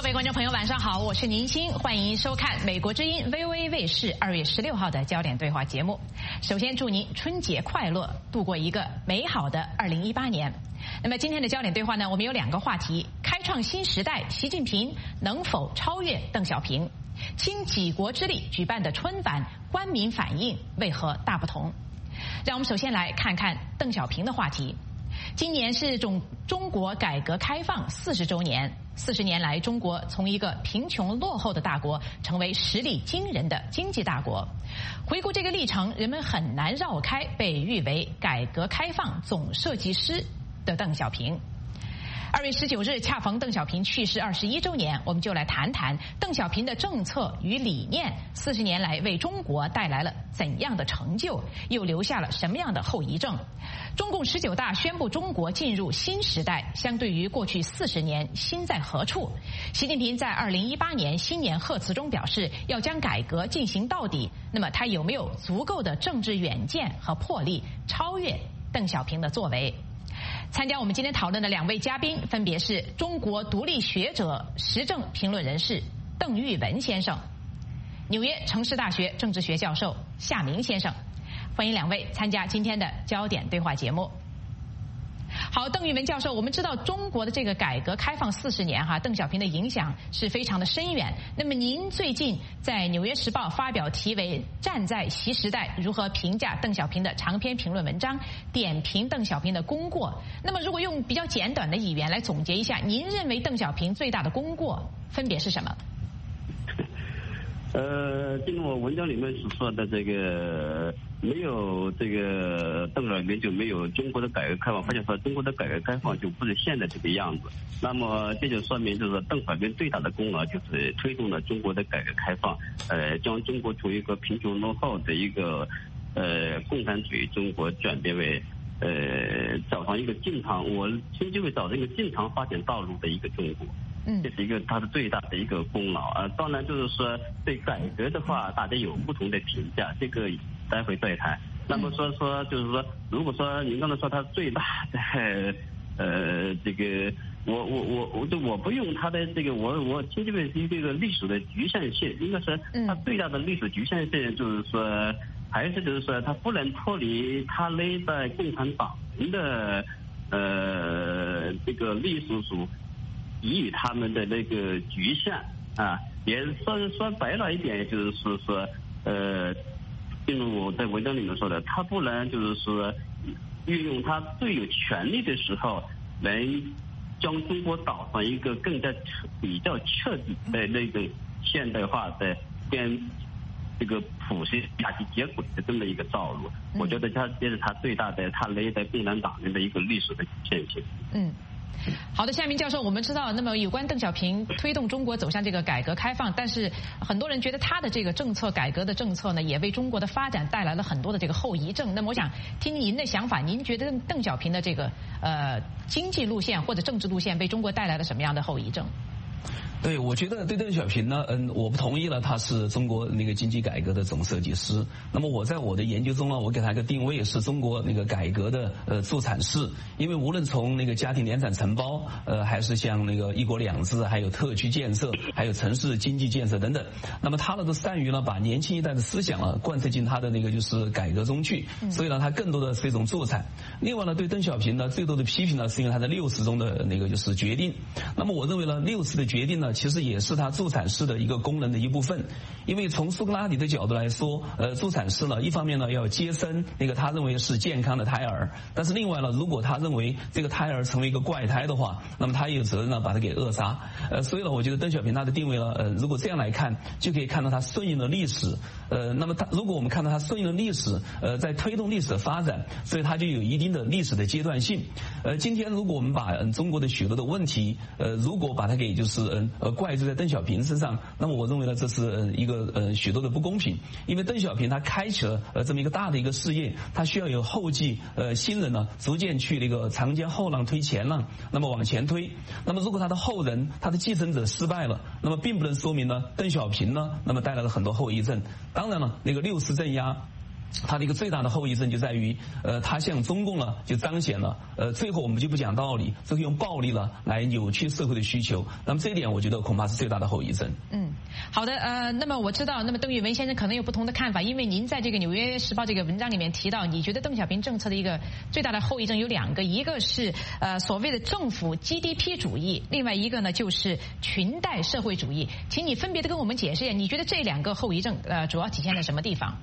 各位观众朋友，晚上好，我是宁鑫，欢迎收看美国之音 VOA 卫视2月16号的焦点对话节目。首先祝您春节快乐，度过一个美好的2018年。那么今天的焦点对话呢，我们有2个话题：开创新时代，习近平能否超越邓小平？倾几国之力举办的春晚，官民反应为何大不同？让我们首先来看看邓小平的话题。今年是中国改革开放40周年。40年来，中国从一个贫穷落后的大国，成为实力惊人的经济大国。回顾这个历程，人们很难绕开被誉为改革开放总设计师的邓小平。2月19日恰逢邓小平去世21周年，我们就来谈谈邓小平的政策与理念40年来为中国带来了怎样的成就，又留下了什么样的后遗症。中共19大宣布中国进入新时代，相对于过去40年，心在何处？习近平在2018年新年贺词中表示要将改革进行到底，那么他有没有足够的政治远见和魄力超越邓小平的作为？参加我们今天讨论的2位嘉宾分别是中国独立学者、时政评论人士邓玉文先生，纽约城市大学政治学教授夏明先生。欢迎2位参加今天的焦点对话节目。好，邓玉文教授，我们知道中国的这个改革开放40年邓小平的影响是非常的深远。那么您最近在《纽约时报》发表题为《站在习时代：如何评价邓小平》的长篇评论文章，点评邓小平的功过。那么如果用比较简短的语言来总结一下，您认为邓小平最大的功过分别是什么？ 正如我文章里面所说的，这个没有这个邓小平就没有中国的改革开放，或者说中国的改革开放就不是现在这个样子。那么这就说明，就是说邓小平最大的功劳就是推动了中国的改革开放，将中国从一个贫穷落后的一个共产主义中国转变为走上一个正常，我称之为走上一个正常发展道路的一个中国。这是一个他的最大的一个功劳啊。当然就是说对改革的话，大家有不同的评价，这个待会再谈。那么说就是说，如果说您刚才说他最大的这个我不用他的这个我称之为是这个历史的局限性，应该是他最大的历史局限性，就是说还是就是说他不能脱离他内在共产党人的这个历史所给予他们的那个局限啊，也说白了一点，就是说正如我在文章里面说的，他不能就是说运用他最有权力的时候，能将中国导上一个更加比较彻底的那个现代化的跟这个普世价值接轨的这么一个道路。我觉得这是他最大的他内在共产党人的一个历史的局限性。 好的，夏明教授，我们知道，那么有关邓小平推动中国走向这个改革开放，但是很多人觉得他的这个政策改革的政策呢，也为中国的发展带来了很多的这个后遗症。那么我想听您的想法，您觉得邓小平的这个经济路线或者政治路线为中国带来了什么样的后遗症？ 对，我觉得对邓小平呢，我不同意了，他是中国那个经济改革的总设计师。那么我在我的研究中呢，我给他一个定位是中国那个改革的助产士，因为无论从那个家庭联产承包，还是像那个一国两制，还有特区建设，还有城市经济建设等等，那么他呢都善于呢把年轻一代的思想贯彻进他的那个就是改革中去，所以呢他更多的是一种助产。另外呢，对邓小平呢最多的批评呢是因为他的60中的那个就是决定。那么我认为呢60的决定呢，其实也是他助产士的一个功能的一部分。因为从苏格拉底的角度来说，助产士呢一方面呢要接生那个他认为是健康的胎儿，但是另外呢，如果他认为这个胎儿成为一个怪胎的话，那么他也有责任呢把他给扼杀。所以呢，我觉得邓小平他的定位呢，如果这样来看，就可以看到他顺应了历史。那么如果我们看到他顺应了历史，在推动历史的发展，所以他就有一定的历史的阶段性。今天如果我们把中国的许多的问题，如果把它给就是怪罪在邓小平身上，那么我认为呢，这是一个许多的不公平。因为邓小平他开启了这么一个大的一个事业，他需要有后继新人呢，逐渐去那个长江后浪推前浪，那么往前推。那么如果他的后人，他的继承者失败了，那么并不能说明呢邓小平呢，那么带来了很多后遗症。当然了，那个60镇压它的一个最大的后遗症就在于，它向中共呢就彰显了，最后我们就不讲道理，最后用暴力呢来扭曲社会的需求。那么这一点，我觉得恐怕是最大的后遗症。 好的，那么我知道，那么邓玉文先生可能有不同的看法，因为您在这个《纽约时报》这个文章里面提到，你觉得邓小平政策的一个最大的后遗症有2个，一个是所谓的政府 GDP 主义，另外一个呢就是裙带社会主义。请你分别的跟我们解释一下，你觉得这2个后遗症主要体现在什么地方？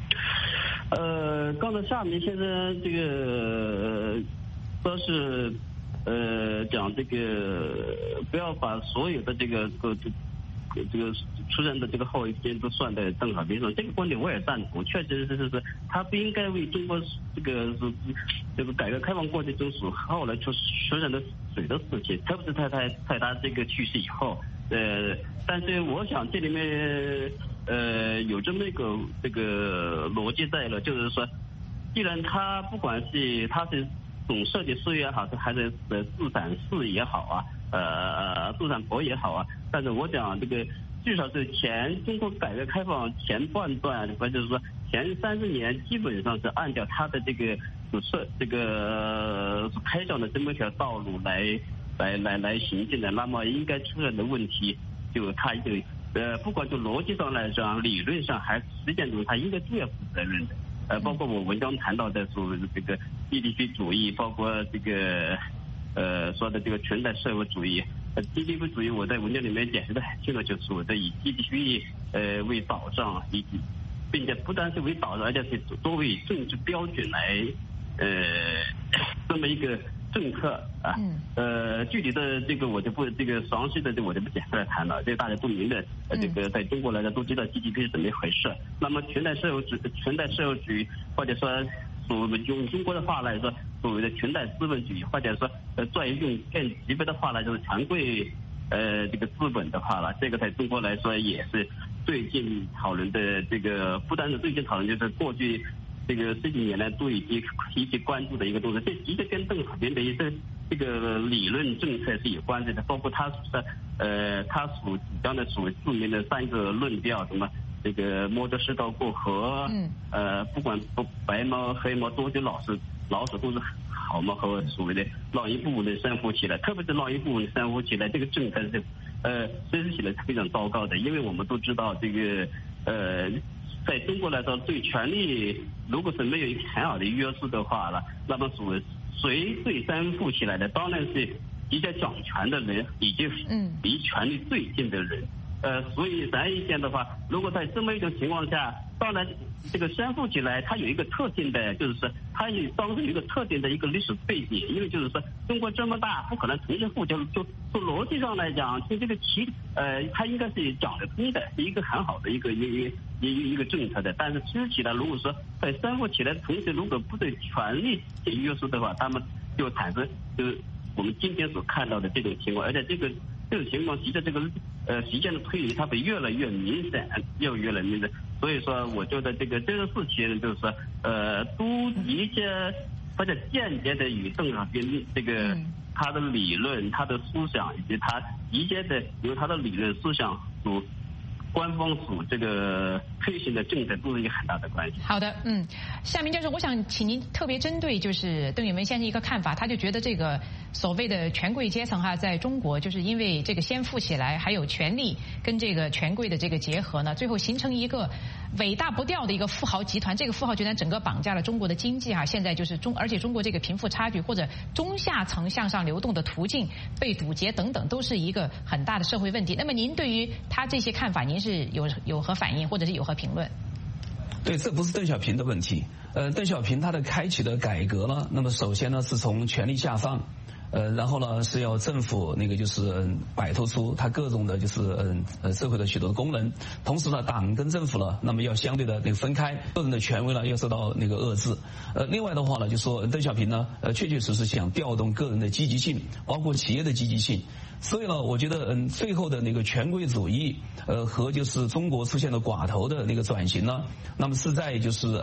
刚才夏明先生这个说是讲这个不要把所有的这个出现的这个后遗症都算在邓小平上，这个观点我也赞同，确实是他不应该为中国这个改革开放过程中所后来出现的水的事情，特别是在他这个去世以后，但是我想这里面有这么一个这个逻辑在了，就是说，既然他不管是他是总设计师也好，还是助产士也好啊，助产婆也好啊，但是我讲这个至少是中国改革开放前半段，或者是说前30年，基本上是按照他的这个所开创的这么一条道路来行进的。那么应该出现的问题，就他就不管就逻辑上来讲，理论上还是实践中，他应该都要负责任的。包括我文章谈到的所谓的这个 GDP 主义，包括这个说的这个裙带社会主义。GDP 主义我在文章里面解释的很清楚，就是我在以 GDP 为保障，并且不单是为保障，而且是作为政治标准来这么一个政策啊。具体的这个我就不详细的我就不简单来谈了，这个大家都明白，这个在中国来讲都知道 GDP 是怎么一回事。那么裙带社会主义，或者说用中国的话来说，所谓的裙带资本主义，或者说再用更级别的话来，就是权贵这个资本的话了，这个在中国来说也是最近讨论的这个，不单是最近讨论，就是过去这个10几年来都已经一起关注的一个东西。这的确跟邓小平的一个这个理论政策是有关系的，包括他所主张的所谓著名的3个论调，什么这个摸着石头过河，不管白猫黑猫多久老鼠都是好猫，和所谓的让一部分人生活起来，特别是让一部分人生活起来，这个政策是实施起来是非常糟糕的。因为我们都知道这个在中国来说，对权力如果是没有一个很好的约束的话了，那么谁最身负起来的，当然是比较掌权的人，以及离权力最近的人。所以咱意见的话，如果在这么一种情况下，当然这个身负起来，它有一个特性的，就是说它当时有一个特定的一个历史背景，因为就是说中国这么大，不可能同时负，就从逻辑上来讲，从这个它应该是讲得通的，是一个很好的一个政策的。但是实施起来，如果说在身负起来同时，如果不对权力进行约束的话，他们就产生就是我们今天所看到的这种情况，而且这种情况随着这个时间的推移，它会越来越明显，越来越明显。所以说，我觉得这个事情就是说，都直接或者间接的与邓小平这个他的理论、他的思想以及他直接的由他的理论思想所官方所这个推行的政策都是有很大的关系。 好的，夏明教授，我想请您特别针对就是邓玉文先生一个看法，他就觉得这个所谓的权贵阶层在中国就是因为这个先富起来，还有权力跟这个权贵的这个结合呢，最后形成一个伟大不掉的一个富豪集团。这个富豪集团整个绑架了中国的经济现在就是而且中国这个贫富差距或者中下层向上流动的途径被堵截等等，都是一个很大的社会问题。那么您对于他这些看法，您是有何反应，或者是有何评论？ 对，这不是邓小平的问题。邓小平他的开启的改革呢，那么首先呢是从权力下放，然后呢是要政府就是摆脱出他各种的就是社会的许多的功能，同时呢党跟政府呢那么要相对的分开，个人的权威呢要受到遏制。另外的话呢，就说邓小平呢确确实实想调动个人的积极性，包括企业的积极性。所以呢，我觉得最后的权贵主义和就是中国出现的寡头的转型呢，那么是在就是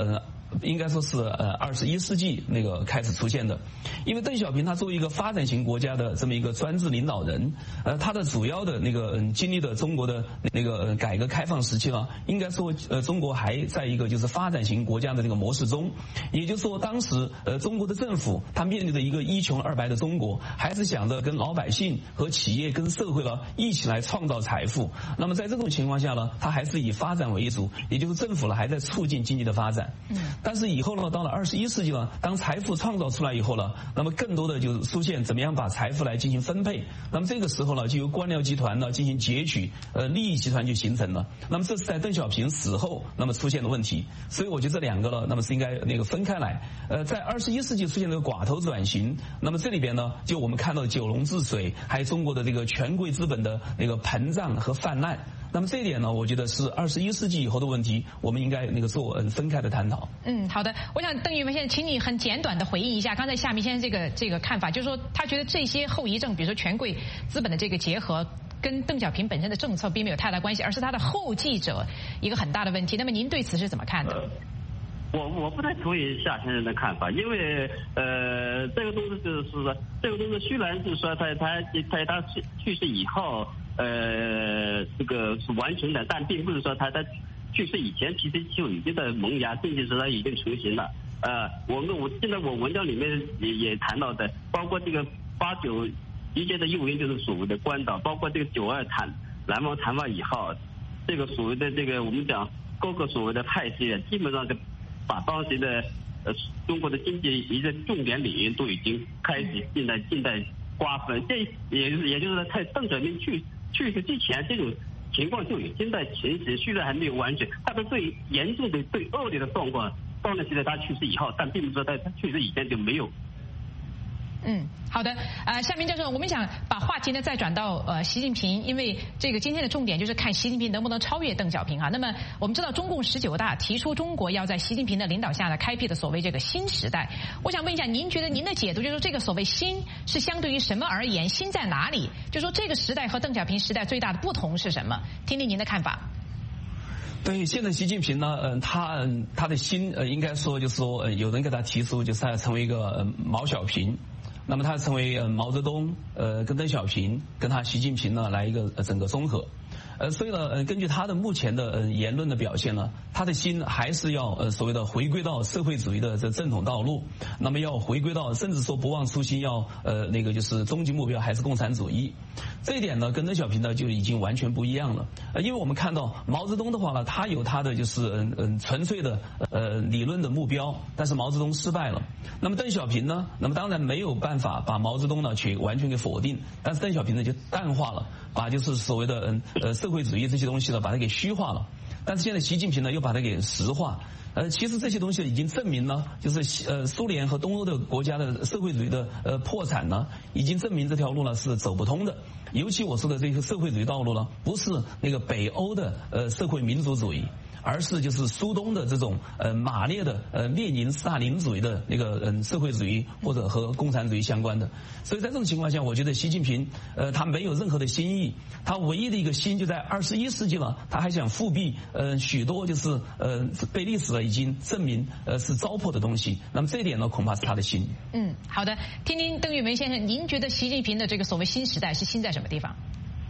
应该说是21世纪那个开始出现的。因为邓小平他作为一个发展型国家的这么一个专制领导人，他的主要的那个经历的中国的那个改革开放时期呢，应该说中国还在一个就是发展型国家的这个模式中，也就是说当时中国的政府他面对的一个一穷二白的中国，还是想着跟老百姓和企业跟社会呢一起来创造财富。那么在这种情况下呢，他还是以发展为主，也就是政府呢还在促进经济的发展。但是以后呢，到了21世纪呢，当财富创造出来以后呢，那么更多的就是出现怎么样把财富来进行分配。那么这个时候呢，就由官僚集团呢进行截取，利益集团就形成了。那么这是在邓小平死后那么出现的问题。所以我觉得这两个呢，那么是应该那个分开来。在21世纪出现这个寡头转型，那么这里边呢，就我们看到九龙治水，还有中国的这个权贵资本的那个膨胀和泛滥。那么这一点呢，我觉得是21世纪以后的问题，我们应该那个做分开的探讨。 好的，我想邓玉文先生，请你很简短的回应一下刚才夏明先生这个看法，就是说他觉得这些后遗症，比如说权贵资本的这个结合，跟邓小平本身的政策并没有太大关系，而是他的后继者一个很大的问题。那么您对此是怎么看的？ 我不太同意夏先生的看法，因为这个东西就是说，这个东西虽然是说他去世以后这个是完成的，但并不是说他在去世以前其实就已经在萌芽，甚至是他已经成型了。我现在我文章里面也谈到的，包括这个89一届的诱因就是所谓的关岛，包括这个92南方谈判以后，这个所谓的这个我们讲各个所谓的派系基本上就把当时的中国的经济一个重点领域都已经开始近代瓜分，这也就是在邓小平去世之前，这种情况就已经在前行，虽然还没有完全，它的最严重的、最恶劣的状况，当然是在他去世以后，但并不是说在他去世以前就没有。 好的，夏明教授，我们想把话题呢再转到习近平，因为这个今天的重点就是看习近平能不能超越邓小平哈。那么我们知道中共19大提出中国要在习近平的领导下呢开辟的所谓这个新时代，我想问一下，您觉得您的解读就是说这个所谓新是相对于什么而言？新在哪里？就是说这个时代和邓小平时代最大的不同是什么？听听您的看法。 对，现在习近平呢，他的新应该说就是说，有人给他提出就是他要成为一个毛小平。那么他成为毛泽东跟邓小平跟他习近平呢来一个整个综合。所以呢，根据他的目前的言论的表现呢，他的心还是要所谓的回归到社会主义的这正统道路，那么要回归到甚至说不忘初心，要那个就是终极目标还是共产主义。这一点呢，跟邓小平呢就已经完全不一样了。因为我们看到毛泽东的话呢，他有他的就是纯粹的理论的目标，但是毛泽东失败了。那么邓小平呢，那么当然没有办法把毛泽东呢去完全给否定，但是邓小平呢就淡化了，把就是所谓的社会主义这些东西呢把它给虚化了。但是现在习近平呢又把它给实化。其实这些东西已经证明呢，就是苏联和东欧的国家的社会主义的破产呢，已经证明这条路呢是走不通的。尤其我说的这个社会主义道路呢，不是那个北欧的社会民主主义，而是就是苏东的这种马列的列宁斯大林主义的那个社会主义或者和共产主义相关的。所以在这种情况下，我觉得习近平他没有任何的新意，他唯一的一个新就在21世纪了，他还想复辟许多就是被历史已经证明是糟粕的东西。那么这一点呢，恐怕是他的新。 好的，听听邓玉文先生，您觉得习近平的这个所谓新时代是新在什么地方？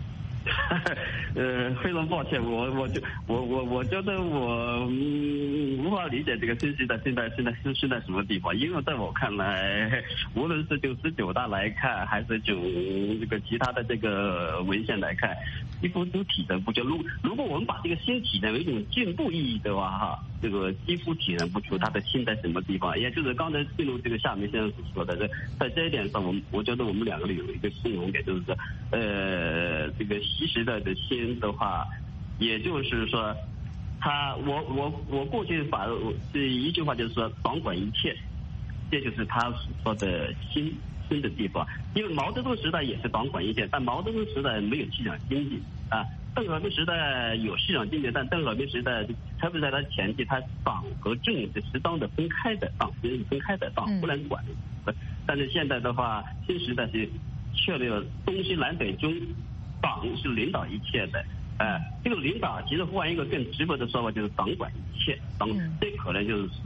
非常抱歉，我觉得我无法理解这个新时代现在什么地方，因为在我看来，无论是就19大来看，还是就这个其他的这个文献来看，几乎都体现不出。如果我们把这个新体现为一种进步意义的话，哈，这个几乎体现不出它的新在什么地方。也就是刚才进入这个夏明先生所说的，在这一点上，我觉得我们两个人有一个共同点，就是说，这个习时代的新的话，也就是说，我过去把这一句话就是说党管一切，这就是他说的新的地方。因为毛泽东时代也是党管一切，但毛泽东时代没有市场经济啊。邓小平时代有市场经济，但邓小平时代特别在他前期，他党和政是适当的分开的，党是分开的，党不能管。但是现在的话，新时代是确立了东西南北中，党是领导一切的。这个领导其实换一个更直白的说法，就是党管一切。这可能就是说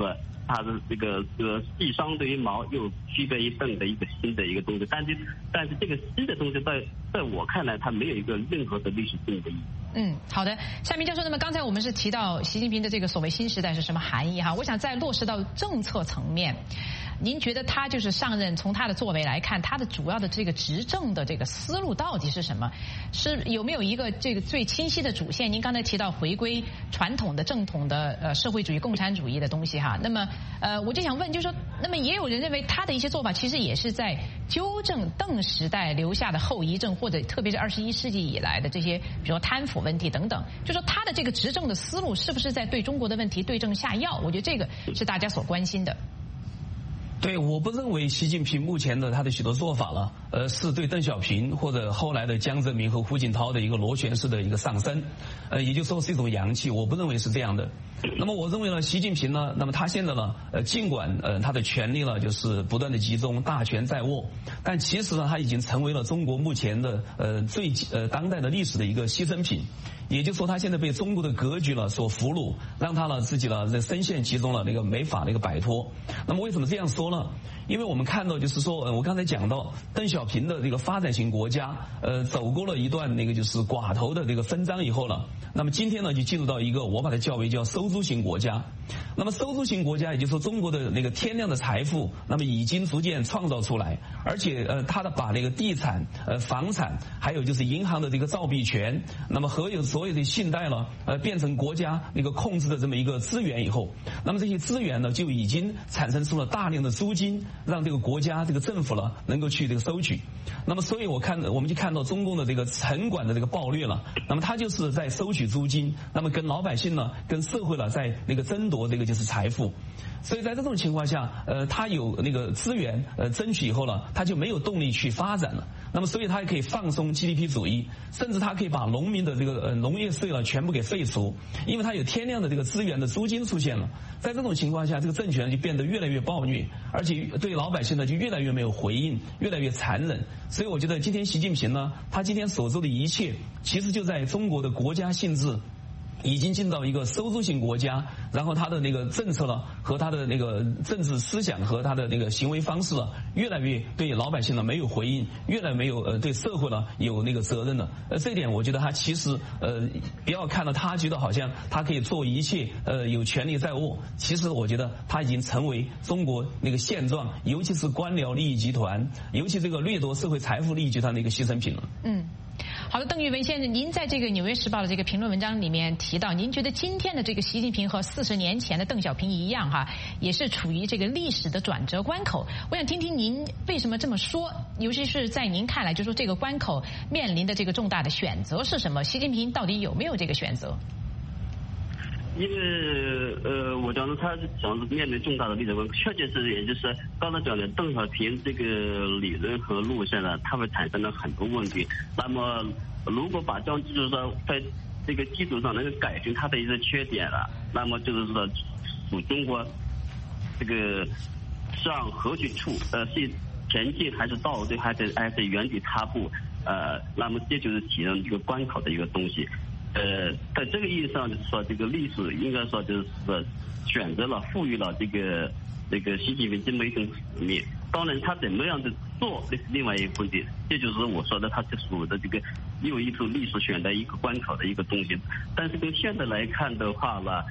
它的这个既相对于毛又区别于邓的一个新的一个东西，但是这个新的东西在我看来，它没有一个任何的历史性的意义。 好的，夏明教授，那么刚才我们是提到习近平的这个所谓新时代是什么含义哈？我想再落实到政策层面，您觉得他就是上任，从他的作为来看，他的主要的这个执政的这个思路到底是什么？是有没有一个这个最清晰的主线？您刚才提到回归传统的正统的社会主义共产主义的东西哈，那么我就想问，就是说，那么也有人认为他的一些做法其实也是在纠正邓时代留下的后遗症，或者特别是21世纪以来的这些，比如说贪腐问题等等，就说他的这个执政的思路是不是在对中国的问题对症下药？我觉得这个是大家所关心的。 对，我不认为习近平目前的他的许多做法了，是对邓小平或者后来的江泽民和胡锦涛的一个螺旋式的一个上升，也就是说是一种扬弃，我不认为是这样的。那么我认为呢，习近平呢，那么他现在呢，尽管他的权力呢就是不断的集中，大权在握，但其实呢，他已经成为了中国目前的最当代的历史的一个牺牲品。也就是说，他现在被中国的格局了所俘虏，让他呢自己呢深陷其中了，那个没法那个摆脱。那么为什么这样说呢？因为我们看到就是说，我刚才讲到邓小平的这个发展型国家，走过了一段那个就是寡头的这个分赃以后了，那么今天呢就进入到一个我把它叫为叫收租型国家。那么收租型国家，也就是说中国的那个天量的财富，那么已经逐渐创造出来，而且他的把那个地产、房产，还有就是银行的这个造币权，那么和有所有的信贷了，变成国家那个控制的这么一个资源以后，那么这些资源呢就已经产生出了大量的租金，让这个国家这个政府了能够去这个收取。那么所以我们就看到中共的这个城管的这个暴虐了，那么他就是在收取租金，那么跟老百姓呢跟社会了在那个争夺这个就是财富。所以在这种情况下，他有那个资源争取以后了，他就没有动力去发展了。那么所以他也可以放松 GDP 主义，甚至他可以把农民的这个农业税了全部给废除，因为他有天量的这个资源的租金出现了。在这种情况下，这个政权就变得越来越暴虐，而且对老百姓呢就越来越没有回应，越来越残忍。所以我觉得今天习近平呢，他今天所做的一切，其实就在中国的国家性质已经进到一个收租型国家，然后他的那个政策了和他的那个政治思想和他的那个行为方式了，越来越对老百姓呢没有回应，越来没有对社会呢有那个责任了。这一点我觉得他其实不要看到他觉得好像他可以做一切，有权力在握，其实我觉得他已经成为中国那个现状，尤其是官僚利益集团，尤其这个掠夺社会财富利益集团的一个牺牲品了。 好的，邓玉文先生，您在这个《纽约时报》的这个评论文章里面提到，您觉得今天的这个习近平和40年前的邓小平一样哈，也是处于这个历史的转折关口。我想听听您为什么这么说，尤其是在您看来，就说这个关口面临的这个重大的选择是什么？习近平到底有没有这个选择？ 因为我讲的他讲是面临重大的历史关口，确确实实也就是刚才讲的邓小平这个理论和路线呢，它会产生了很多问题。那么如果把这样就是说在这个基础上能够改进它的一些缺点了，那么就是说属中国这个向何去处是前进还是倒退还是原地踏步，那么这就是体现这个关口的一个东西。在这个意义上，就是说这个历史应该说就是说选择了赋予了这个习近平这么一种使命。当然，他怎么样的做那是另外一个问题。这就是我说的，他是属的这个又一次历史选的一个关口的一个东西。但是从现在来看的话呢，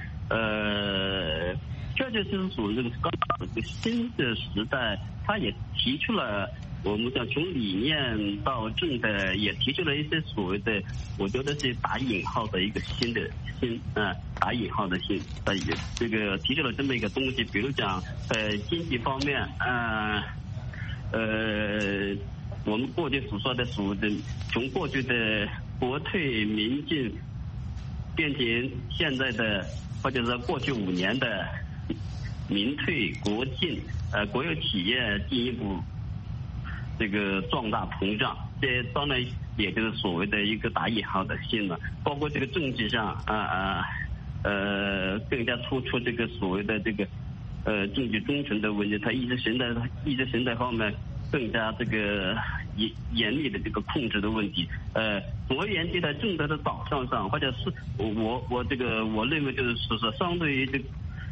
确确实实属于这个刚这个新的时代，他也提出了。我们讲从理念到政的，也提出了一些所谓的，我觉得是打引号的一个新打引号的新，这个提出了这么一个东西。比如讲在经济方面，我们过去所说的从过去的国退民进变成现在的，或者是过去5年的民退国进，国有企业进一步这个壮大膨胀，这当然也就是所谓的一个打引号的新了。包括这个政治上更加突出这个所谓的这个政治忠诚的问题，它意识形态方面更加这个严厉的这个控制的问题。总而言之，在政策的导向上，或者是我认为就是说相对于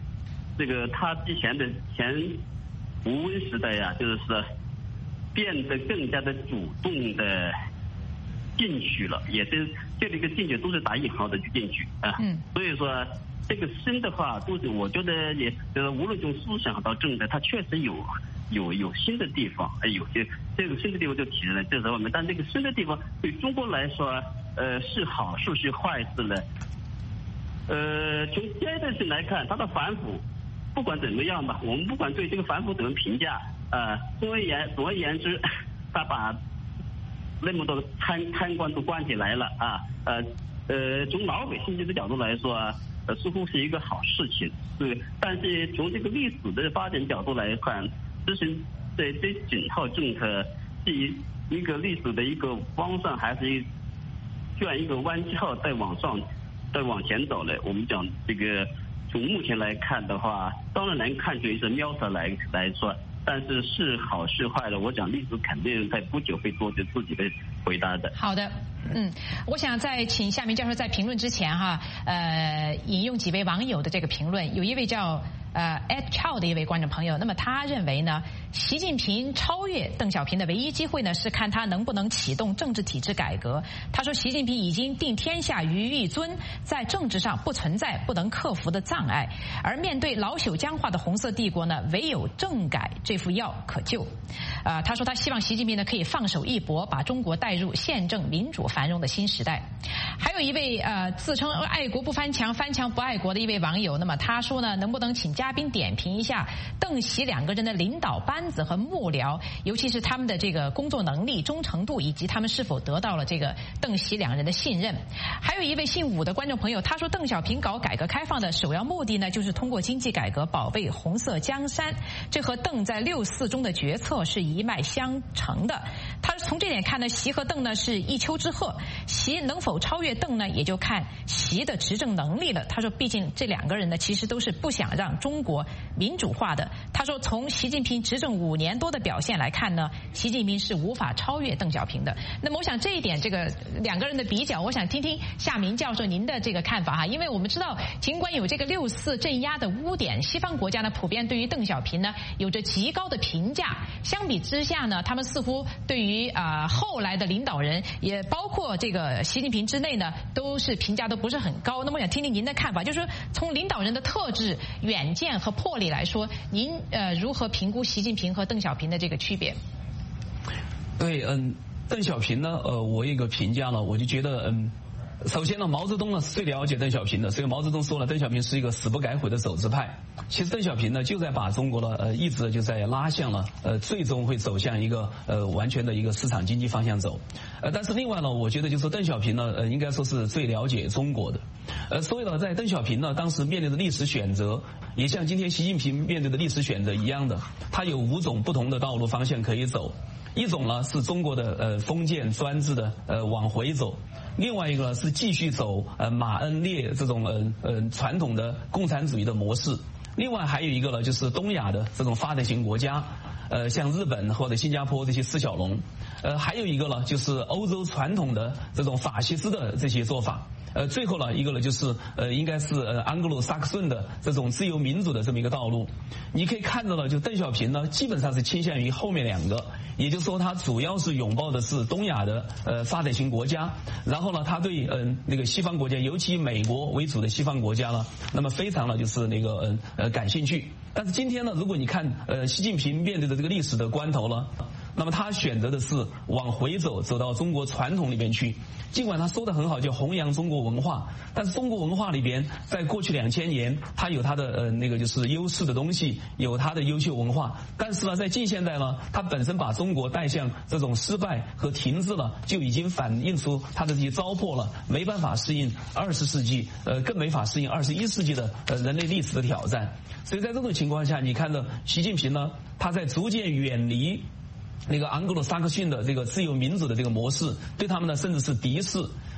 这个他之前吴温时代呀，就是说变得更加的主动的进取了，也是这里个进取都是打引号的去进取啊。所以说这个新的话都是我觉得也无论从思想到政治，它确实有新的地方，有些这个新的地方就体现在这方面。但这个新的地方对中国来说，是好事是坏事呢？从阶段性来看，它的反腐，不管怎么样吧，我们不管对这个反腐怎么评价，总而言之，他把那么多贪官都关起来了啊，从老百姓的角度来说，似乎是一个好事情，对。但是从这个历史的发展角度来看，其实这整套政策是一个历史的一个方向，还是转一个弯角再往前走了。我们讲这个从目前来看的话，当然能看出一些苗头来说，但是是好是坏的，我讲历史肯定在不久会做出自己的回答的。 好的。我想在请夏明教授在评论之前引用几位网友的这个评论。有一位叫Ed Chow 的一位观众朋友，那么他认为呢，习近平超越邓小平的唯一机会呢，是看他能不能启动政治体制改革。他说，习近平已经定天下于一尊，在政治上不存在不能克服的障碍，而面对老朽僵化的红色帝国呢，唯有政改这副药可救。他说他希望习近平呢可以放手一搏，把中国带入宪政民主繁荣的新时代。还有一位自称爱国不翻墙，翻墙不爱国的一位网友，那么他说呢，能不能请嘉宾点评一下邓习两个人的领导班子和幕僚，尤其是他们的这个工作能力、忠诚度，以及他们是否得到了这个邓习两人的信任。还有一位姓武的观众朋友，他说邓小平搞改革开放的首要目的呢，就是通过经济改革保卫红色江山，这和邓在6·4中的决策是一脉相承的。他从这点看呢，习和邓呢是一丘之貉，习能否超越邓呢，也就看习的执政能力了。他说，毕竟这两个人呢，其实都是不想让中国民主化的。他说，从习近平执政5年多的表现来看呢，习近平是无法超越邓小平的。那么我想这一点，这个两个人的比较，我想听听夏明教授您的这个看法哈。因为我们知道，尽管有这个6·4镇压的污点，西方国家呢普遍对于邓小平呢有着极高的评价。相比之下呢，他们似乎对于后来的领导人，也包括这个习近平之内呢，都是评价都不是很高。那么我想听听您的看法，就是说从领导人的特质、远见和魄力来说，您如何评估习近平和邓小平的这个区别？ 对，邓小平呢，我有一个评价呢，我就觉得首先呢，毛泽东呢是最了解邓小平的，所以毛泽东说了，邓小平是一个死不改悔的走资派。其实邓小平呢就在把中国呢一直就在拉向了最终会走向一个完全的一个市场经济方向走。但是另外呢，我觉得就是邓小平呢应该说是最了解中国的。所以呢，在邓小平呢当时面对的历史选择，也像今天习近平面对的历史选择一样的，他有5种不同的道路方向可以走。一种呢是中国的封建专制的往回走，另外一个呢是继续走马恩列这种传统的共产主义的模式，另外还有一个呢就是东亚的这种发展型国家，像日本或者新加坡这些4小龙，还有一个呢就是欧洲传统的这种法西斯的这些做法。最后呢，一个呢就是应该是安格鲁萨克逊的这种自由民主的这么一个道路。你可以看到了，就邓小平呢，基本上是倾向于后面2个，也就是说，他主要是拥抱的是东亚的发展型国家，然后呢，他对那个西方国家，尤其以美国为主的西方国家呢，那么非常呢就是那个感兴趣。但是今天呢，如果你看习近平面对的这个历史的关头了，那么他选择的是往回走，走到中国传统里面去。尽管他说的很好，叫弘扬中国文化，但是中国文化里边，在过去2000年，它有它的那个就是优势的东西，有它的优秀文化。但是呢，在近现代呢，它本身把中国带向这种失败和停滞了，就已经反映出它的这些糟粕了，没办法适应20世纪，更没法适应21世纪的人类历史的挑战。所以在这种情况下，你看到习近平呢，他在逐渐远离那个安格鲁萨克逊的这个自由民主的这个模式，对他们呢甚至是敌视。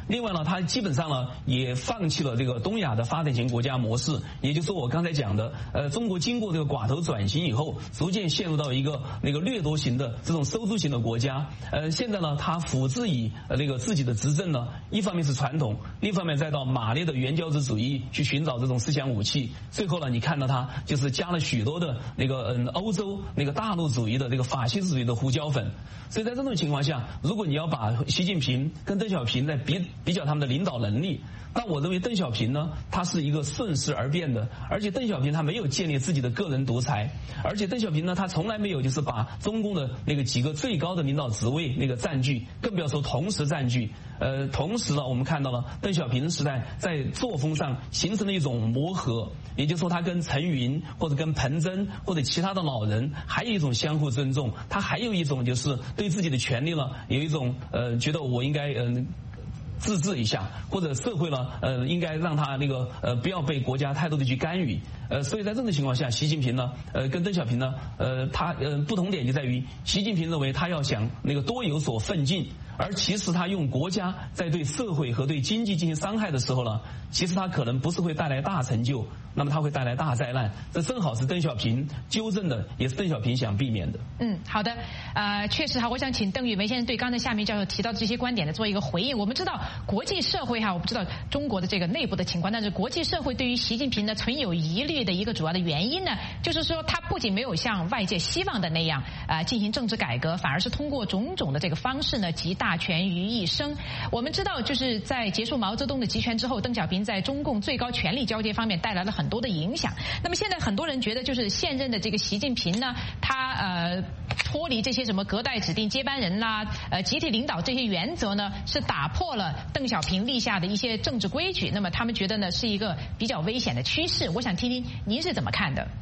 另外呢，他基本上呢也放弃了这个东亚的发展型国家模式，也就是说我刚才讲的，中国经过这个寡头转型以后，逐渐陷入到一个掠夺型的这种收租型的国家。现在呢，他辅之以自己的执政呢，一方面是传统，另一方面再到马列的原教旨主义去寻找这种思想武器。最后呢，你看到他就是加了许多的欧洲大陆主义的法西斯主义的胡椒粉。所以在这种情况下，如果你要把习近平跟邓小平来比较他们的领导能力，那我认为邓小平呢，他是一个顺势而变的，而且邓小平他没有建立自己的个人独裁，而且邓小平呢，他从来没有就是把中共的几个最高的领导职位占据，更不要说同时占据。同时呢，我们看到了邓小平时代在作风上形成了一种磨合，也就是说他跟陈云或者跟彭真或者其他的老人还有一种相互尊重，他还有一种就是对自己的权利呢有一种觉得我应该自治一下，或者社会呢应该让他不要被国家太多的去干预。所以在这种情况下，习近平呢跟邓小平呢他不同点就在于，习近平认为他要想多有所奋进，而其实他用国家在对社会和对经济进行伤害的时候呢，其实他可能不是会带来大成就，那么他会带来大灾难。这正好是邓小平纠正的，也是邓小平想避免的。 好的，确实哈，我想请邓玉梅先生对刚才夏明教授提到的这些观点呢做一个回应。我们知道国际社会哈，我不知道中国的这个内部的情况，但是国际社会对于习近平呢存有疑虑的一个主要的原因呢，就是说他不仅没有像外界希望的那样进行政治改革，反而是通过种种的这个方式呢集大权于一身。我们知道就是在结束毛泽东的集权之后，邓小平在中共最高权力交接方面带来了很多的影响。那么现在很多人觉得就是现任的这个习近平呢，他脱离这些什么隔代指定接班人啦、集体领导这些原则呢，是打破了邓小平立下的一些政治规矩。那么他们觉得呢是一个比较危险的趋势。我想听听您是怎么看的？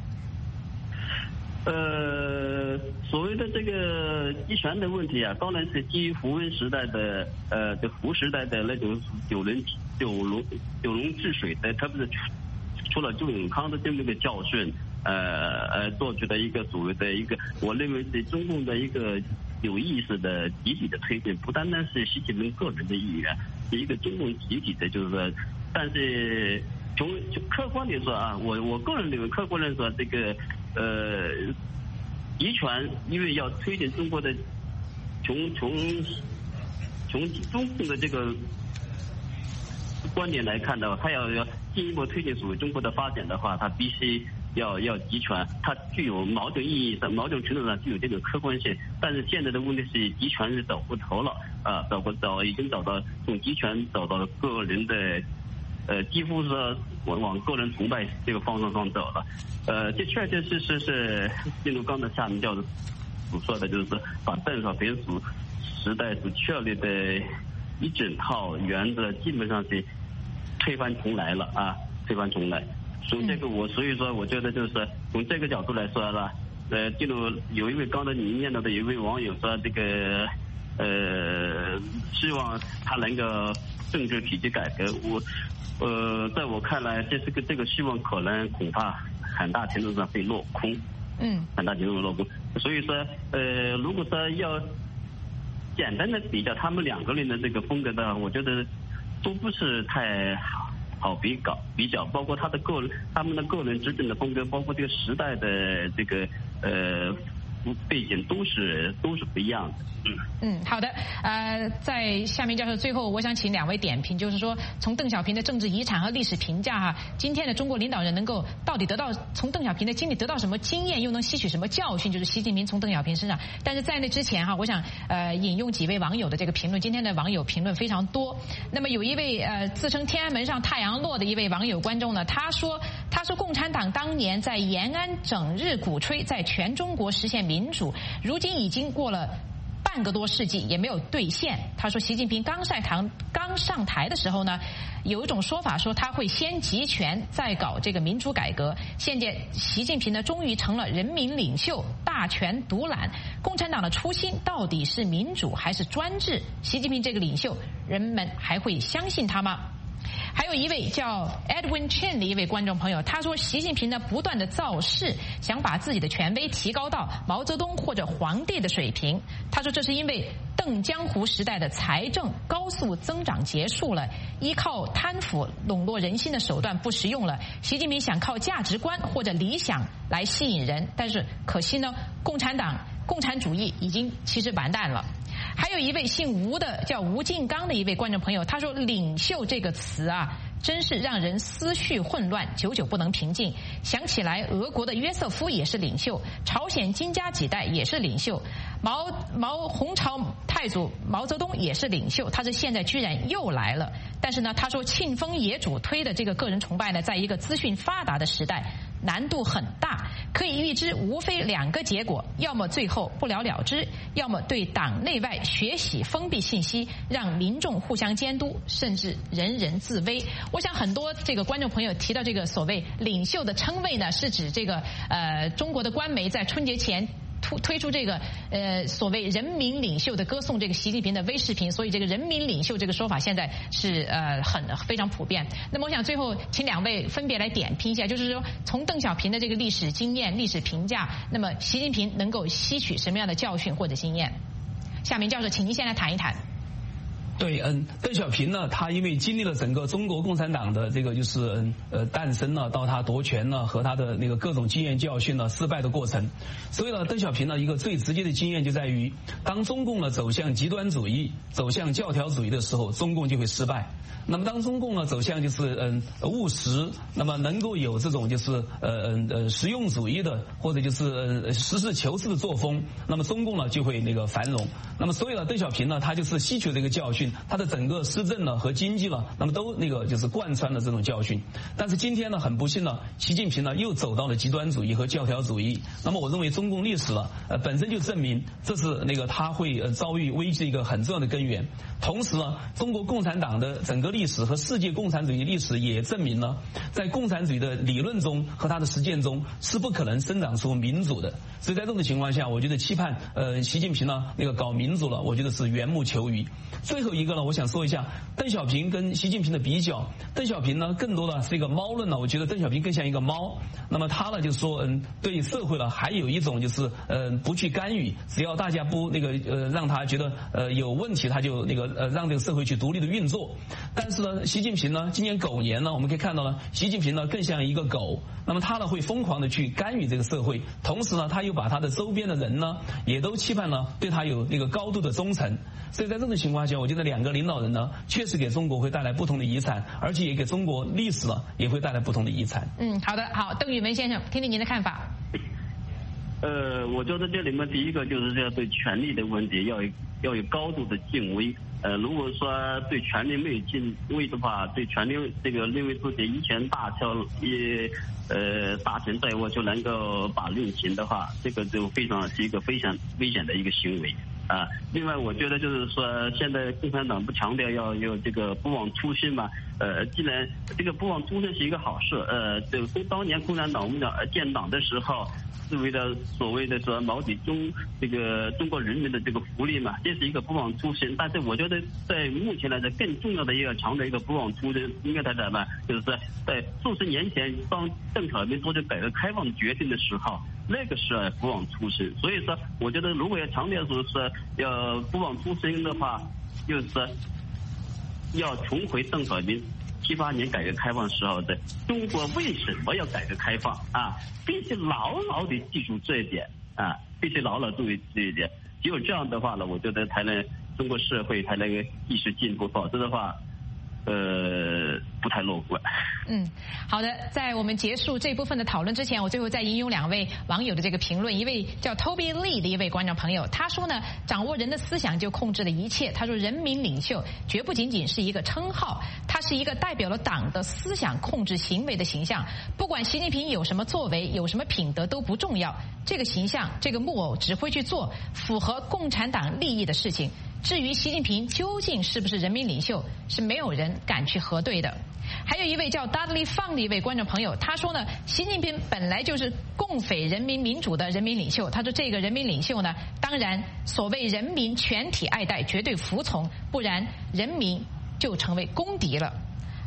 所谓的这个集权的问题啊，当然是基于胡温时代的胡时代的那种九龙治水的，特别是除了周永康的这么一个教训，做出的一个所谓的一个，我认为是中共的一个有意识的集体的推进，不单单是习近平个人的意愿，是一个中共集体的，就是说，但是从客观来说啊，我个人认为客观来说，这个集权因为要推进中国的从中共的这个观点来看的话，他要进一步推进所谓中国的发展的话，他必须要集权，它具有某种意义上、某种程度上具有这种客观性。但是现在的问题是，集权是走不头了啊，已经找到从集权找到了个人的。几乎是往个人崇拜这个方向上走了，这确确实实是正如刚才夏明教授所说的，就是把邓小平时代所确立的一整套原则基本上是推翻重来了啊，推翻重来。从这个所以说我觉得就是从这个角度来说呢，正如有一位刚才您念到的有一位网友说这个希望他能够政治体制改革，在我看来，这个希望恐怕很大程度上会落空，很大程度上落空。所以说，如果说要简单的比较他们两个人的这个风格的话，我觉得都不是太好比较，包括他们的个人执政的风格，包括这个时代的这个背景都是不一样的。 好的。在夏明教授最后，我想请两位点评，就是说从邓小平的政治遗产和历史评价哈，今天的中国领导人能够到底从邓小平的经历得到什么经验，又能吸取什么教训？就是习近平从邓小平身上。但是在那之前哈，我想引用几位网友的这个评论。今天的网友评论非常多。那么有一位自称天安门上太阳落的一位网友观众呢，他说共产党当年在延安整日鼓吹在全中国实现民主，如今已经过了半个多世纪也没有兑现。他说习近平刚上台的时候呢，有一种说法说他会先集权再搞这个民主改革。现在习近平呢终于成了人民领袖，大权独揽。共产党的初心到底是民主还是专制？习近平这个领袖，人们还会相信他吗？ 还有一位叫 Edwin Chen 的一位观众朋友，他说习近平呢不断的造势，想把自己的权威提高到毛泽东或者皇帝的水平。他说这是因为邓江湖时代的财政高速增长结束了，依靠贪腐笼络人心的手段不实用了，习近平想靠价值观或者理想来吸引人，但是可惜呢，共产主义已经其实完蛋了。还有一位姓吴的叫吴敬刚的一位观众朋友，他说领袖这个词啊真是让人思绪混乱，久久不能平静。想起来俄国的约瑟夫也是领袖，朝鲜金家几代也是领袖，洪朝太祖毛泽东也是领袖，他是现在居然又来了。但是呢，他说庆丰野主推的这个个人崇拜呢，在一个资讯发达的时代难度很大，可以预知无非2个结果，要么最后不了了之，要么对党内外学习封闭信息，让民众互相监督，甚至人人自危。我想很多这个观众朋友提到这个所谓领袖的称谓呢，是指这个中国的官媒在春节前推出这个所谓人民领袖的歌颂这个习近平的微视频，所以这个人民领袖这个说法现在是非常普遍。那么我想最后请2位分别来点评一下，就是说从邓小平的这个历史经验、历史评价，那么习近平能够吸取什么样的教训或者经验？夏明教授，请您先来谈一谈。 对，邓小平呢，他因为经历了整个中国共产党的这个就是诞生呢，到他夺权呢和他的那个各种经验教训呢失败的过程，所以呢，邓小平呢一个最直接的经验就在于，当中共呢走向极端主义、走向教条主义的时候，中共就会失败。那么当中共呢走向就是务实，那么能够有这种就是实用主义的或者就是实事求是的作风，那么中共呢就会那个繁荣。那么所以呢，邓小平呢他就是吸取了这个教训，他的整个施政呢和经济呢，那么都那个就是贯穿了这种教训。但是今天呢，很不幸呢，习近平呢又走到了极端主义和教条主义。那么我认为中共历史呢，本身就证明这是那个他会遭遇危机一个很重要的根源。同时呢，中国共产党的整个历史和世界共产主义历史也证明了，在共产主义的理论中和它的实践中是不可能生长出民主的。所以在这种情况下，我觉得期盼习近平呢那个搞民主了，我觉得是缘木求鱼。最后一个呢，我想说一下邓小平跟习近平的比较。邓小平呢更多的是一个猫论呢，我觉得邓小平更像一个猫。那么他呢就是说对社会呢还有一种就是不去干预，只要大家不那个让他觉得有问题，他就那个让这个社会去独立的运作。但是呢，习近平呢今年狗年呢，我们可以看到呢，习近平呢更像一个狗。那么他呢会疯狂的去干预这个社会，同时呢他又把他的周边的人呢也都期盼呢对他有那个高度的忠诚。所以在这种情况下，我觉得2个领导人呢确实给中国会带来不同的遗产，而且也给中国历史呢也会带来不同的遗产。 好的，好，邓宇文先生，听听您的看法。 我觉得这里面第一个就是要对权力的问题要有高度的敬畏。如果说对权力没有敬畏的话，对权力这个认为自己一拳大敲大权在握就能够把令行的话，这个就是一个非常危险的一个行为。另外我觉得就是说，现在共产党不强调要有这个不忘初心嘛，既然这个不忘初心是一个好事，当年共产党我们讲建党的时候，是为了所谓的说毛主席这个中国人民的这个福利嘛，这是一个不忘初心。但是我觉得在目前来讲，更重要的一个强调一个不忘初心，应该在什么？就是在数十年前，当邓小平做出改革开放决定的时候，那个是不忘初心。所以说，我觉得如果要强调说是要不忘初心的话，就是要重回邓小平78年改革开放时候的中国为什么要改革开放必须牢牢地记住这一点必须牢牢注意这一点。只有这样的话呢，我觉得才能中国社会才能意识进步，否则的话不太乐观。 好的，在我们结束这部分的讨论之前，我最后再引用2位网友的这个评论。一位叫 Toby Lee 的一位观众朋友，他说呢，掌握人的思想就控制了一切。他说，人民领袖绝不仅仅是一个称号，它是一个代表了党的思想控制行为的形象。不管习近平有什么作为，有什么品德都不重要，这个形象，这个木偶只会去做符合共产党利益的事情。至于习近平究竟是不是人民领袖，是没有人敢去核对的。还有一位叫 Dudley Fang 的一位观众朋友，他说呢，习近平本来就是共匪人民民主的人民领袖。他说这个人民领袖呢，当然所谓人民全体爱戴，绝对服从，不然人民就成为公敌了。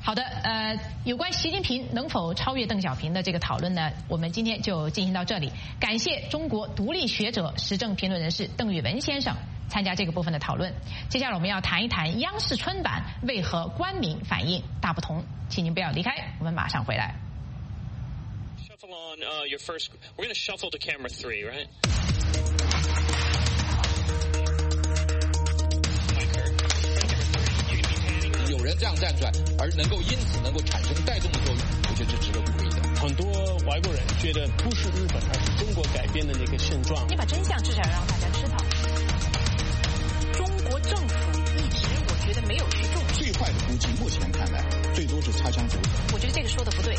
好的，有关习近平能否超越邓小平的这个讨论呢，我们今天就进行到这里。感谢中国独立学者、时政评论人士邓玉文先生参加这个部分的讨论。接下来我们要谈一谈央视春晚为何官民反应大不同，请您不要离开，我们马上回来。 Shuffle on your first. We're going to shuffle to camera 3, right? 有人这样站出来，而因此能够产生带动的作用，我觉得这值得鼓励的。 很多外国人觉得不是日本，而是中国改变的那个现状。 你把真相至少要让大家知道。中国政府一直我觉得没有去重视。 最坏的估计，目前看来最多是擦枪走火。 我觉得这个说的不对。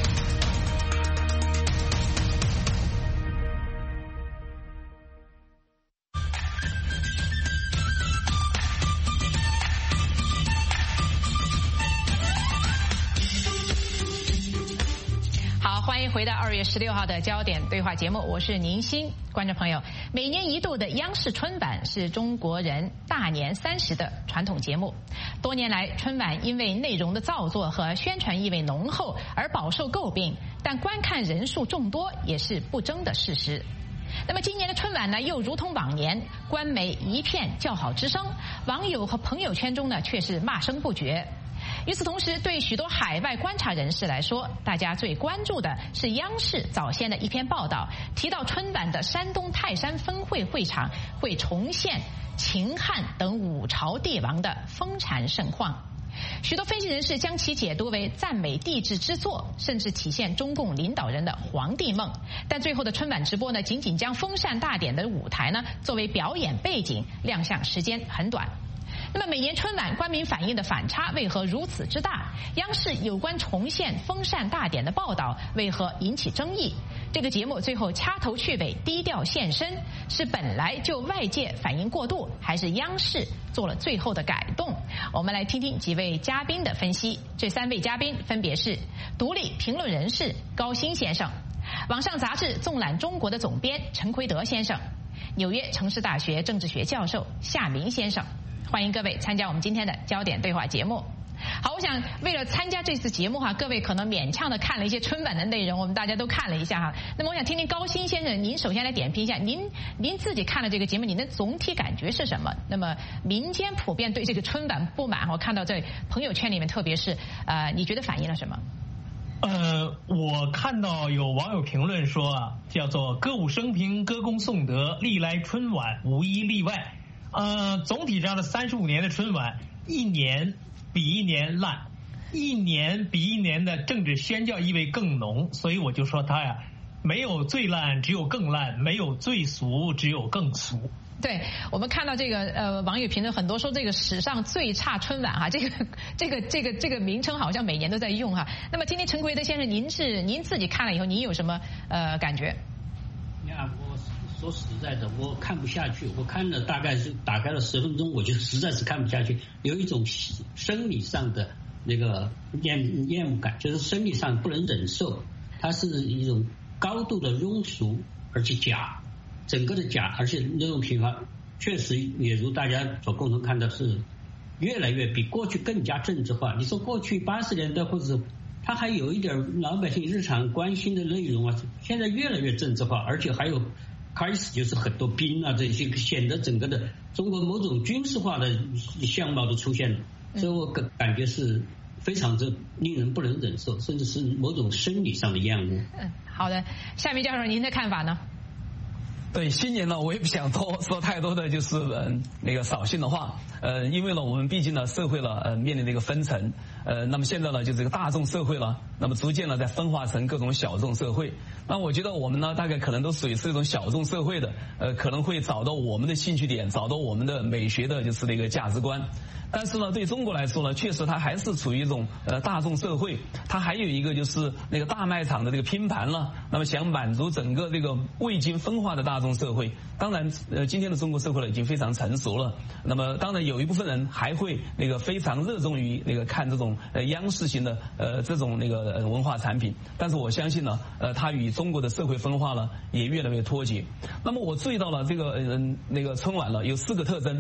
欢迎回到2月16号的焦点对话节目，我是宁鑫。观众朋友，每年一度的央视春晚是中国人大年30的传统节目。多年来，春晚因为内容的造作和宣传意味浓厚而饱受诟病，但观看人数众多也是不争的事实。那么今年的春晚呢，又如同往年，官媒一片叫好之声，网友和朋友圈中呢却是骂声不绝。与此同时，对许多海外观察人士来说，大家最关注的是央视早先的一篇报道，提到春晚的山东泰山分会会场会重现秦汉等五朝帝王的风禅盛况。许多分析人士将其解读为赞美帝制之作，甚至体现中共领导人的皇帝梦。但最后的春晚直播呢，仅仅将封禅大典的舞台呢作为表演背景亮相，时间很短。那么每年春晚官民反应的反差为何如此之大？央视有关重现封禅大典的报道为何引起争议？这个节目最后掐头去尾低调现身，是本来就外界反应过度，还是央视做了最后的改动？我们来听听几位嘉宾的分析。这3位嘉宾分别是独立评论人士高鑫先生，网上杂志纵览中国的总编陈奎德先生，纽约城市大学政治学教授夏明先生。欢迎各位参加我们今天的焦点对话节目。好，我想为了参加这次节目哈，各位可能勉强的看了一些春晚的内容，我们大家都看了一下哈。那么我想听听高鑫先生，您首先来点评一下，您自己看了这个节目，您的总体感觉是什么？那么民间普遍对这个春晚不满，我看到在朋友圈里面，特别是你觉得反映了什么？ 我看到有网友评论说啊，叫做歌舞升平，歌功颂德，历来春晚无一例外。总体上的35年的春晚，一年比一年烂，一年比一年的政治宣教意味更浓，所以我就说它呀，没有最烂，只有更烂；没有最俗，只有更俗。 对，我们看到这个网友评论很多说这个史上最差春晚哈，这个名称好像每年都在用哈。那么听听陈奎德先生，您自己看了以后，您有什么感觉？ 呀，我说实在的，我看不下去。我看了大概是打开了10分钟，我就实在是看不下去，有一种生理上的那个厌恶感，就是生理上不能忍受。它是一种高度的庸俗，而且假，整个的假，而且那种评法确实也如大家所共同看到是越来越比过去更加政治化。你说过去80年代或者它还有一点老百姓日常关心的内容啊，现在越来越政治化，而且还有开始就是很多兵啊这些，显得整个的中国某种军事化的相貌都出现了，所以我感觉是非常的令人不能忍受，甚至是某种生理上的厌恶。 好的，夏明教授您的看法呢？ 对，新年呢，我也不想说太多的就是那个扫兴的话，因为呢，我们毕竟呢，社会了面临的一个分层，那么现在呢，就这个大众社会了，那么逐渐呢在分化成各种小众社会。那我觉得我们呢，大概可能都属于是一种小众社会的，可能会找到我们的兴趣点，找到我们的美学的就是那个价值观。但是呢，对中国来说呢，确实它还是处于一种大众社会，它还有一个就是那个大卖场的这个拼盘了，那么想满足整个这个未经分化的大众社会。当然，今天的中国社会呢已经非常成熟了，那么当然有一部分人还会那个非常热衷于那个看这种央视型的这种那个文化产品，但是我相信呢，它与中国的社会分化呢也越来越脱节。那么我注意到了这个那个春晚了有4个特征。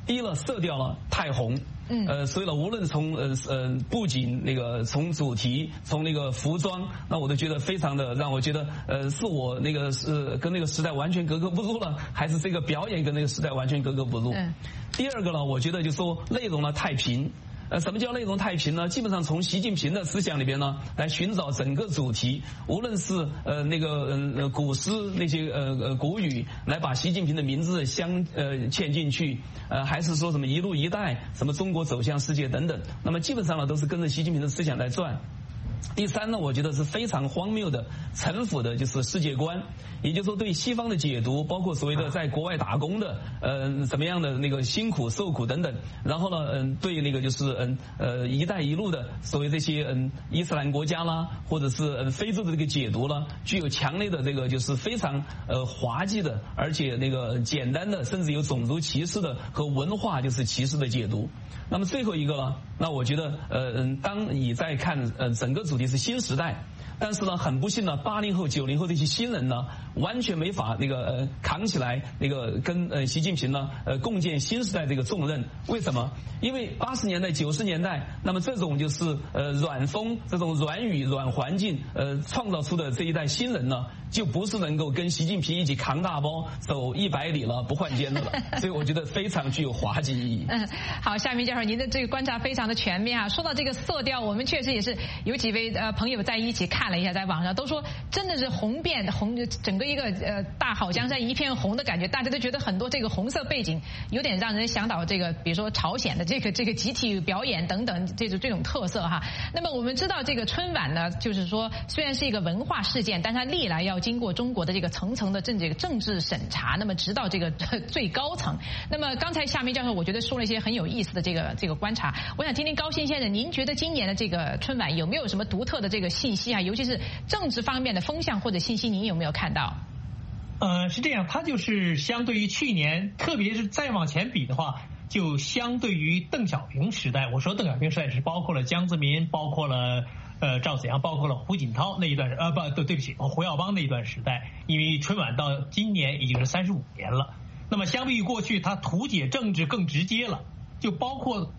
第一呢，色调呢太红。所以呢，无论从布景那个，从主题，从那个服装，那我都觉得非常的让我觉得是我那个是跟那个时代完全格格不入了，还是这个表演跟那个时代完全格格不入。第二个呢，我觉得就说内容呢太平。什么叫内容太平呢？基本上从习近平的思想里边呢，来寻找整个主题，无论是那个古诗那些古语，来把习近平的名字嵌进去，还是说什么一路一带，什么中国走向世界等等，那么基本上呢都是跟着习近平的思想来转。第三呢，我觉得是非常荒谬的、陈腐的，就是世界观，也就是说对西方的解读，包括所谓的在国外打工的，怎么样的那个辛苦受苦等等，然后呢，对那个就是一带一路的所谓这些伊斯兰国家啦，或者是非洲的这个解读啦，具有强烈的这个就是非常滑稽的，而且那个简单的，甚至有种族歧视的和文化就是歧视的解读。那么最后一个呢，那我觉得当你在看整个主题是新时代，但是呢，很不幸呢，80后、90后这些新人呢，完全没法那个扛起来那个跟习近平呢共建新时代这个重任。为什么？因为80年代、90年代，那么这种就是软风、这种软语、软环境创造出的这一代新人呢，就不是能够跟习近平一起扛大包走100里了不换肩的了。所以我觉得非常具有滑稽意义。 好，夏明教授，您的这个观察非常的全面啊。说到这个色调，我们确实也是有几位朋友在一起看了一下，在网上都说真的是红整个一个大好江山一片红的感觉，大家都觉得很多这个红色背景有点让人想到这个，比如说朝鲜的这个集体表演等等这种特色哈。那么我们知道这个春晚呢，就是说虽然是一个文化事件，但它历来要经过中国的这个层层的政治审查，那么直到这个最高层。那么刚才夏明教授我觉得说了一些很有意思的这个观察，我想听听高鑫先生，您觉得今年的这个春晚有没有什么独特的这个信息啊？尤其是政治方面的风向或者信息，您有没有看到？ 是这样，它就是相对于去年，特别是再往前比的话，就相对于邓小平时代，我说邓小平时代是包括了江泽民，包括了赵紫阳，包括了胡锦涛那一段对不起，胡耀邦那一段时代，因为春晚到今年已经是35年了。那么相比于过去，它图解政治更直接了，就包括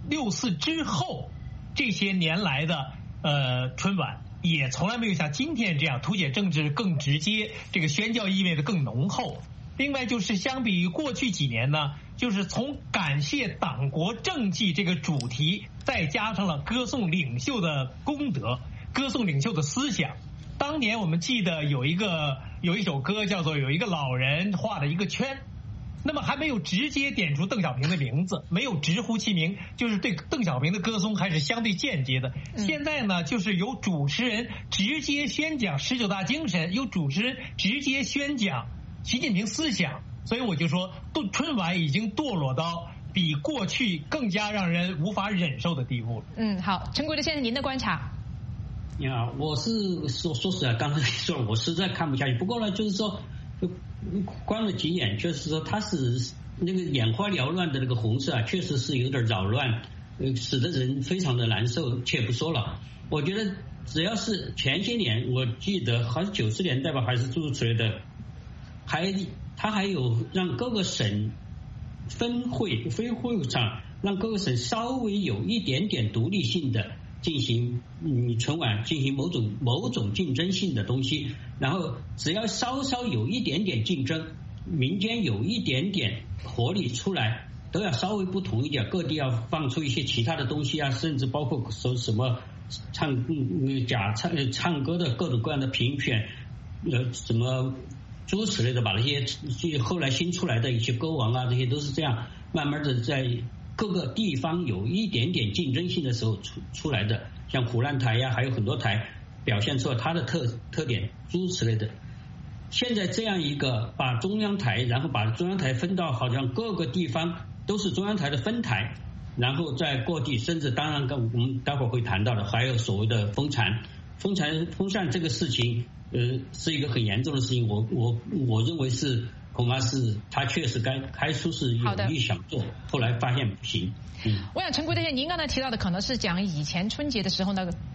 64之后这些年来的春晚。也从来没有像今天这样图解政治更直接，这个宣教意味的更浓厚。另外就是相比于过去几年呢，就是从感谢党国政绩这个主题，再加上了歌颂领袖的功德，歌颂领袖的思想。当年我们记得有一首歌叫做有一个老人画了一个圈，那么还没有直接点出邓小平的名字，没有直呼其名，就是对邓小平的歌颂还是相对间接的。现在呢，就是由主持人直接宣讲19大精神，由主持人直接宣讲习近平思想，所以我就说春晚已经堕落到比过去更加让人无法忍受的地步了。 好，陈国德先生，您的观察。 我是说实在，刚才说了，我实在看不下去。不过呢，就是说就观了几眼，就是说它是那个眼花缭乱的那个红色啊，确实是有点扰乱，使得人非常的难受。且不说了，我觉得只要是前些年，我记得好像90年代吧，还是诸如此类的，他还有让各个省分会上让各个省稍微有一点点独立性的进行春晚进行某种竞争性的东西，然后只要稍有一点点竞争，民间有一点点活力出来，都要稍微不同一点，各地要放出一些其他的东西啊，甚至包括说什么唱歌的各种各样的评选，什么诸如此类的，把那些后来新出来的一些歌王啊，这些都是这样慢慢的在各个地方有一点点竞争性的时候出来的，像湖南台呀，还有很多台表现出了它的特点，诸如此类的。现在这样一个把中央台，然后把中央台分到好像各个地方都是中央台的分台，然后在各地，甚至当然我们待会儿会谈到的，还有所谓的封禅这个事情，是一个很严重的事情。我认为是恐怕是他确实开出是有意想做，后来发现不行。 我想陈国德先生，您刚才提到的可能是讲以前春节的时候那个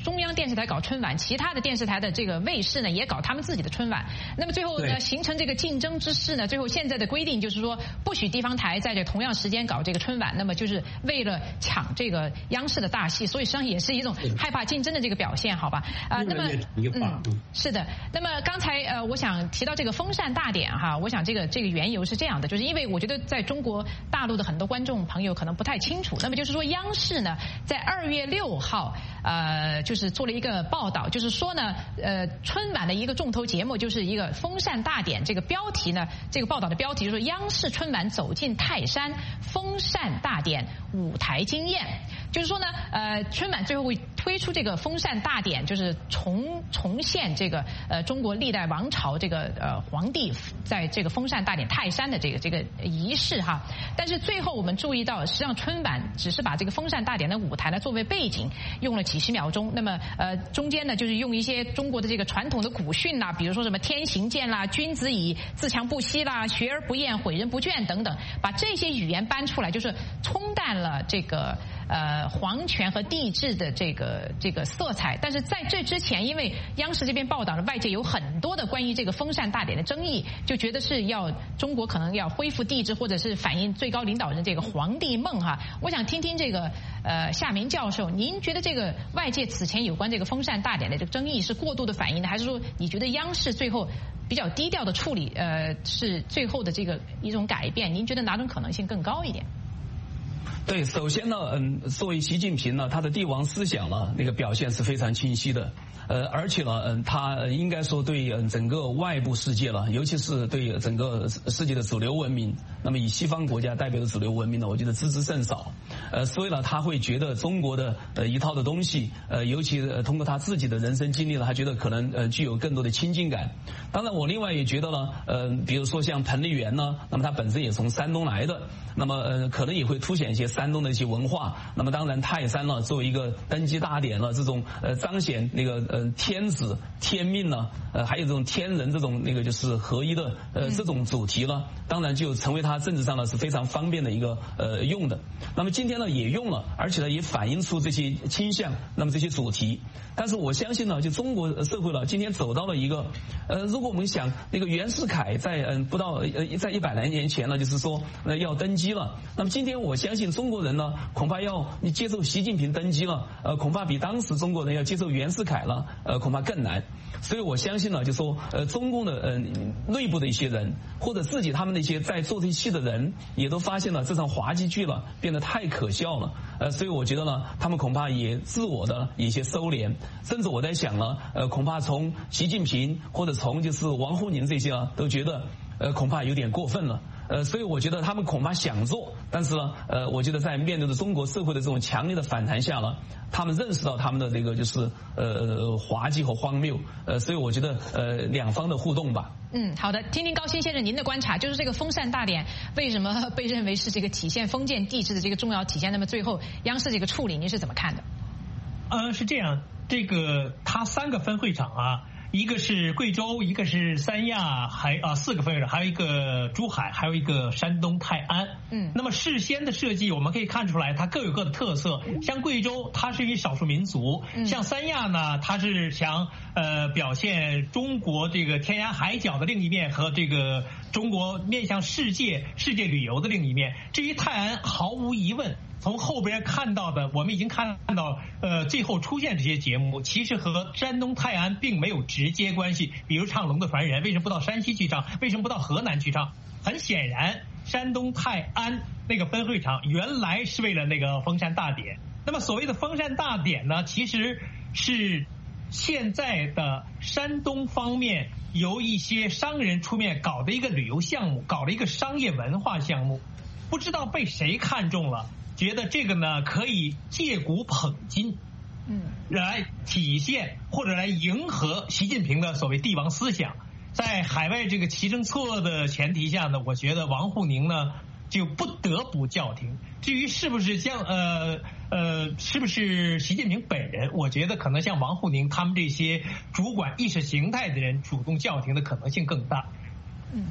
中央电视台搞春晚，其他的电视台的这个卫视呢也搞他们自己的春晚。那么最后呢形成这个竞争之势呢，最后现在的规定就是说不许地方台在这同样时间搞这个春晚，那么就是为了抢这个央视的大戏，所以实际上也是一种害怕竞争的这个表现，好吧？那么是的。那么刚才我想提到这个风扇大典哈，我想这个缘由是这样的，就是因为我觉得在中国大陆的很多观众朋友可能不太清楚，那么就是说央视呢在2月6号就是做了一个报道，就是说呢春晚的一个重头节目就是一个风扇大典，这个标题呢，这个报道的标题就是说央视春晚走进泰山，风扇大典舞台惊艳，就是说呢春晚最后会推出这个风扇大典，就是重现这个中国历代王朝这个皇帝在这个风扇大典泰山的这个仪式哈。但是最后我们注意到，实际上春晚只是把这个风扇大典的舞台呢作为背景用了几十秒钟，那么中间呢就是用一些中国的这个传统的古训啦，比如说什么天行健啦、君子以自强不息啦、学而不厌、诲人不倦等等，把这些语言搬出来，就是冲淡了这个皇权和帝制的这个色彩。但是在这之前，因为央视这边报道了，外界有很多的关于这个风扇大典的争议，就觉得是要中国可能要恢复帝制，或者是反映最高领导人这个皇帝梦哈。我想听听这个夏明教授，您觉得这个外界此前有关这个风扇大典的这个争议是过度的反应呢，还是说你觉得央视最后比较低调的处理是最后的这个一种改变？您觉得哪种可能性更高一点？ 对，首先呢，作为习近平呢，他的帝王思想呢，那个表现是非常清晰的，而且呢，他应该说对整个外部世界了，尤其是对整个世界的主流文明，那么以西方国家代表的主流文明呢，我觉得知之甚少，所以呢，他会觉得中国的一套的东西，尤其通过他自己的人生经历呢，他觉得可能具有更多的亲近感。当然，我另外也觉得呢，比如说像彭丽媛呢，那么他本身也从山东来的，那么可能也会凸显一些山东的一些文化。那么当然泰山呢作为一个登基大典了，这种彰显那个天子天命呢，还有这种天人这种那个就是合一的这种主题呢，当然就成为他政治上呢是非常方便的一个用的。那么今天呢也用了，而且呢也反映出这些倾向，那么这些主题。但是我相信呢，就中国社会了今天走到了一个如果我们想那个袁世凯在不到在100来年前呢，就是说要登基了，那么今天我相信中国人呢恐怕要你接受习近平登基了，恐怕比当时中国人要接受袁世凯了恐怕更难。所以我相信呢，就说中共的内部的一些人或者自己他们那些在做这戏的人也都发现了这场滑稽剧了变得太可笑了，所以我觉得呢他们恐怕也自我的一些收敛，甚至我在想呢恐怕从习近平或者从就是王沪宁这些啊都觉得恐怕有点过分了。所以我觉得他们恐怕想做，但是呢我觉得在面对着中国社会的这种强烈的反弹下了，他们认识到他们的这个就是滑稽和荒谬，所以我觉得两方的互动吧。 好的，听听高新先生您的观察，就是这个风扇大典为什么被认为是这个体现封建帝制的这个重要体现？那么最后央视这个处理您是怎么看的？ 是这样，这个它3个分会场啊，一个是贵州，一个是三亚，4个分会场，还有一个珠海，还有一个山东泰安。那么事先的设计我们可以看出来，它各有各的特色。像贵州，它是一少数民族；像三亚呢，它是想表现中国这个天涯海角的另一面和这个中国面向世界旅游的另一面。至于泰安，毫无疑问。从后边看到的，我们已经看到，最后出现这些节目，其实和山东泰安并没有直接关系。比如唱《龙的传人》，为什么不到山西去唱？为什么不到河南去唱？很显然，山东泰安那个分会场原来是为了那个风扇大典。那么所谓的风扇大典呢，其实是现在的山东方面由一些商人出面搞的一个旅游项目，搞了一个商业文化项目，不知道被谁看中了。觉得这个呢可以借古捧今，来体现或者来迎合习近平的所谓帝王思想。在海外这个骑乘错的前提下呢，我觉得王沪宁呢就不得不叫停。至于是不是是不是习近平本人，我觉得可能像王沪宁他们这些主管意识形态的人主动叫停的可能性更大。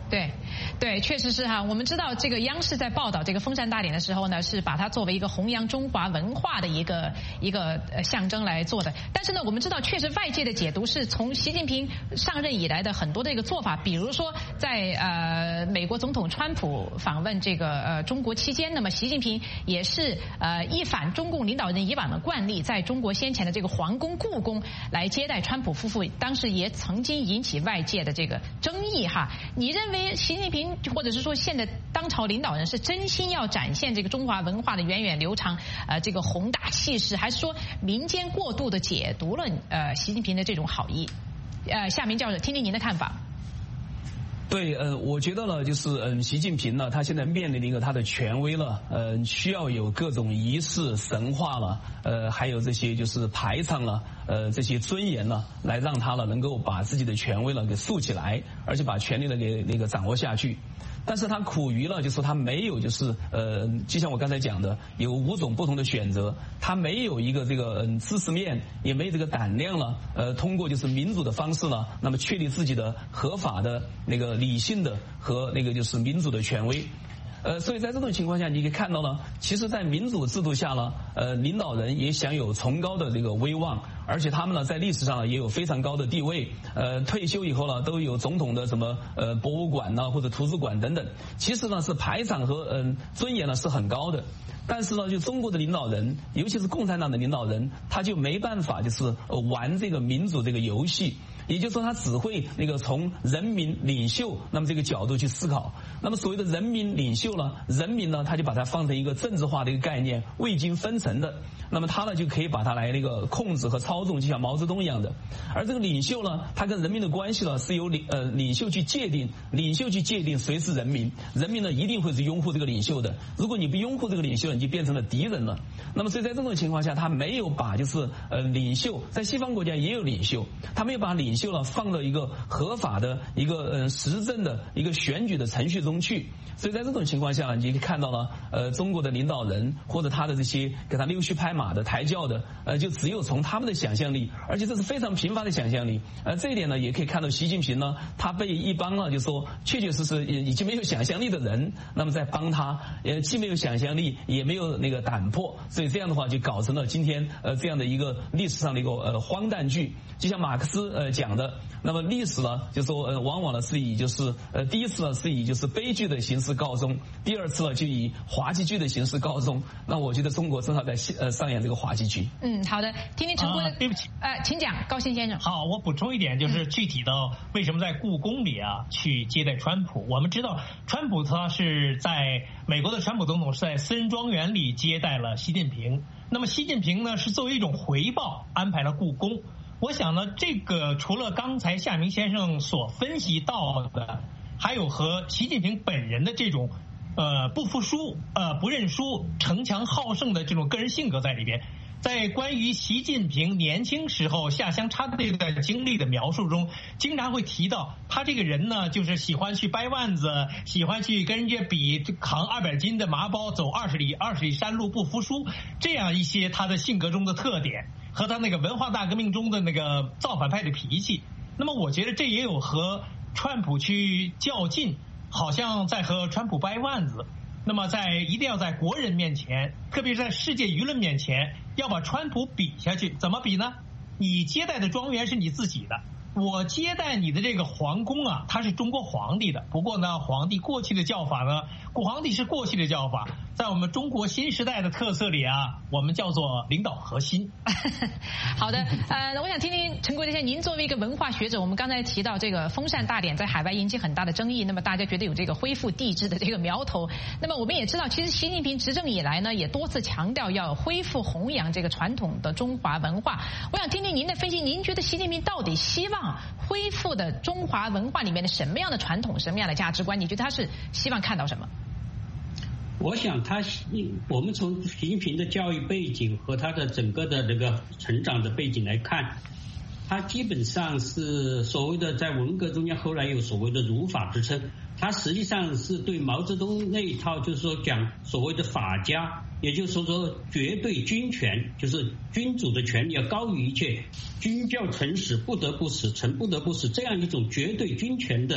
对，确实是哈。我们知道这个央视在报道这个封禅大典的时候呢，是把它作为一个弘扬中华文化的一个象征来做的。但是呢，我们知道确实外界的解读是从习近平上任以来的很多的一个做法，比如说在美国总统川普访问这个中国期间，那么习近平也是一反中共领导人以往的惯例，在中国先前的这个皇宫故宫来接待川普夫妇，当时也曾经引起外界的这个争议哈。你认为习近平或者是说现在当朝领导人是真心要展现这个中华文化的源远流长这个宏大气势，还是说民间过度的解读了习近平的这种好意？夏明教授，听听您的看法。 对，我觉得呢，就是习近平呢，他现在面临的一个他的权威了，需要有各种仪式神话了，还有这些就是排场了，这些尊严了，来让他呢能够把自己的权威呢给竖起来，而且把权力呢给那个掌握下去。但是他苦于了，就是他没有，就是就像我刚才讲的，有5种不同的选择，他没有一个这个知识面，也没有这个胆量了，通过就是民主的方式呢，那么确立自己的合法的那个理性的和那个就是民主的权威。所以在这种情况下，你可以看到呢，其实，在民主制度下呢，领导人也享有崇高的这个威望，而且他们呢，在历史上也有非常高的地位。退休以后呢，都有总统的什么博物馆呢，或者图书馆等等。其实呢，是排场和尊严呢是很高的。但是呢，就中国的领导人，尤其是共产党的领导人，他就没办法就是玩这个民主这个游戏。也就是说，他只会那个从人民领袖那么这个角度去思考。那么所谓的人民领袖呢，人民呢，他就把它放成一个政治化的一个概念，未经分层的。那么他呢就可以把它来那个控制和操纵，就像毛泽东一样的。而这个领袖呢，他跟人民的关系呢，是由领袖去界定，领袖去界定谁是人民，人民呢一定会是拥护这个领袖的。如果你不拥护这个领袖，你就变成了敌人了。那么所以在这种情况下，他没有把就是领袖，在西方国家也有领袖，他没有把领袖呢放到一个合法的一个实政的一个选举的程序中去。所以在这种情况下，你可以看到呢，中国的领导人或者他的这些给他溜须拍马的抬轿的，就只有从他们的想象力，而且这是非常贫乏的想象力。这一点呢，也可以看到习近平呢，他被一帮呢，就说确确实实已经没有想象力的人，那么在帮他，既没有想象力，也没有那个胆魄，所以这样的话就搞成了今天这样的一个历史上的一个荒诞剧。就像马克思讲的，那么历史呢，就说往往呢是以就是第一次呢是以就是悲剧的形式告终，第二次呢就以滑稽剧的形式告终。那我觉得中国正好在上演这个滑稽剧。 好的，听听陈辉的。 对不起， 请讲，高鑫先生。 好，我补充一点，就是具体的为什么在故宫里去接待川普。我们知道川普他是在美国的川普总统是在私人庄园里接待了习近平，那么习近平呢是作为一种回报安排了故宫。我想呢，这个除了刚才夏明先生所分析到的，还有和习近平本人的这种不服输、不认输、逞强好胜的这种个人性格在里边。在关于习近平年轻时候下乡插队的经历的描述中，经常会提到他这个人呢，就是喜欢去掰腕子，喜欢去跟人家比扛200斤的麻包，走20里山路不服输，这样一些他的性格中的特点，和他那个文化大革命中的那个造反派的脾气。那么我觉得这也有和川普去较劲，好像在和川普掰腕子。那么一定要在国人面前，特别是在世界舆论面前，要把川普比下去。怎么比呢？你接待的庄园是你自己的，我接待你的这个皇宫它是中国皇帝的。不过呢，皇帝过去的叫法呢，古皇帝是过去的叫法，在我们中国新时代的特色里我们叫做领导核心。 好的，我想听听陈国先生，您作为一个文化学者，我们刚才提到这个封禅大典在海外引起很大的争议，那么大家觉得有这个恢复帝制的这个苗头。那么我们也知道，其实习近平执政以来呢，也多次强调要恢复弘扬这个传统的中华文化。我想听听您的分析，您觉得习近平到底希望恢复的中华文化里面的什么样的传统，什么样的价值观？你觉得他是希望看到什么？ 我想我们从习近平的教育背景和他的整个的这个成长的背景来看，他基本上是所谓的在文革中间后来有所谓的儒法之称，他实际上是对毛泽东那一套就是说讲所谓的法家，也就是说绝对君权，就是君主的权力要高于一切，君叫臣使不得不使，臣不得不使，这样一种绝对君权的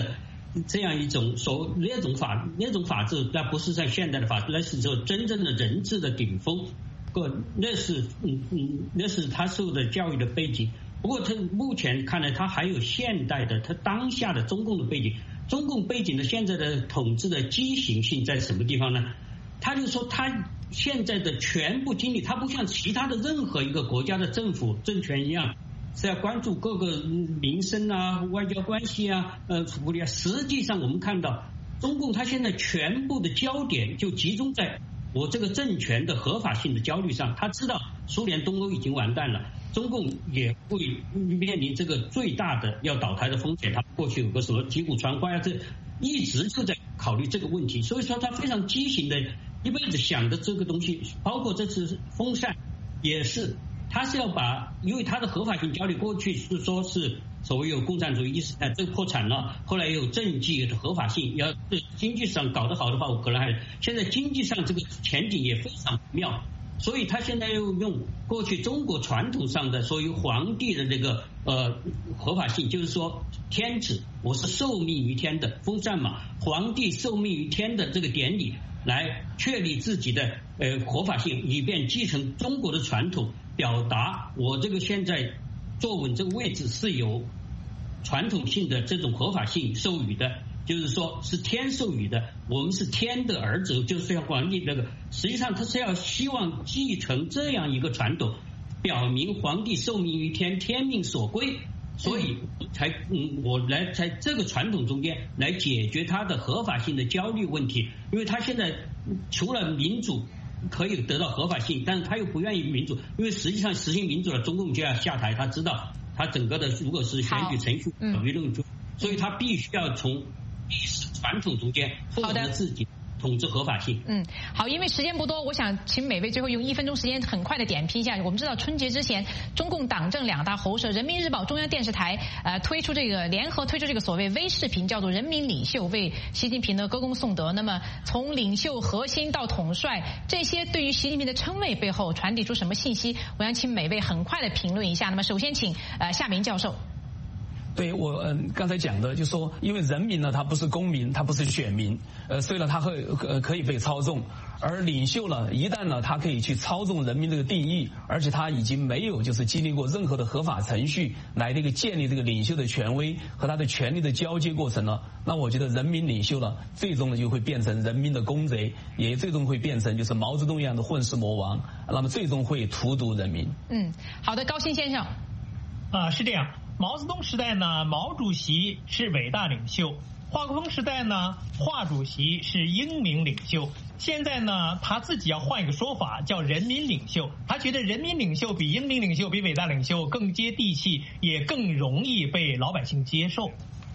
这样一种那种法治，那不是像现代的法治，那是说真正的人治的顶峰。那是他受的教育的背景。不过他目前看来，他还有现代的他当下的中共的背景。中共背景的现在的统治的畸形性在什么地方呢？他就说他现在的全部精力，他不像其他的任何一个国家的政府政权一样是要关注各个民生啊、外交关系啊、福利啊。实际上我们看到中共他现在全部的焦点就集中在我这个政权的合法性的焦虑上。他知道苏联东欧已经完蛋了，中共也会面临这个最大的要倒台的风险。他过去有个什么击鼓传花呀，这一直就在考虑这个问题。所以说他非常畸形的一辈子想的这个东西，包括这次风扇也是，他是要把，因为他的合法性焦虑过去是说是所谓有共产主义意识，这个破产了，后来也有政绩的合法性，要经济上搞得好的话，我可能还现在经济上这个前景也非常妙。所以他现在又用过去中国传统上的所谓皇帝的这个合法性，就是说天子，我是受命于天的风扇嘛，皇帝受命于天的这个典礼，来确立自己的合法性，以便继承中国的传统，表达我这个现在坐稳这个位置是有传统性的这种合法性授予的。就是说是天授予的，我们是天的儿子，就是像皇帝那个，实际上他是要希望继承这样一个传统，表明皇帝受命于天，天命所归，所以我来在这个传统中间来解决他的合法性的焦虑问题。因为他现在除了民主可以得到合法性，但是他又不愿意民主，因为实际上实行民主了，中共就要下台，他知道他整个的如果是选举程序舆论，所以他必须要从历史传统中间获得自己统治合法性。 好，因为时间不多，我想请每位最后用1分钟时间很快的点评一下。我们知道春节之前，中共党政两大喉舌，人民日报、中央电视台联合推出这个所谓微视频，叫做人民领袖，为习近平的歌功颂德。那么从领袖核心到统帅，这些对于习近平的称谓背后传递出什么信息？我想请每位很快的评论一下。那么首先请夏明教授。 对，我刚才讲的就是说，因为人民呢，他不是公民，他不是选民，所以呢，他可以被操纵。而领袖呢，一旦呢，他可以去操纵人民这个定义，而且他已经没有就是经历过任何的合法程序来这个建立这个领袖的权威和他的权力的交接过程了，那我觉得人民领袖呢，最终呢就会变成人民的公贼，也最终会变成就是毛泽东一样的混世魔王，那么最终会荼毒人民。 好的，高鑫先生。 是这样。毛泽东时代呢，毛主席是伟大领袖；华国锋时代呢，华主席是英明领袖。现在呢，他自己要换一个说法，叫人民领袖。他觉得人民领袖比英明领袖、比伟大领袖更接地气，也更容易被老百姓接受。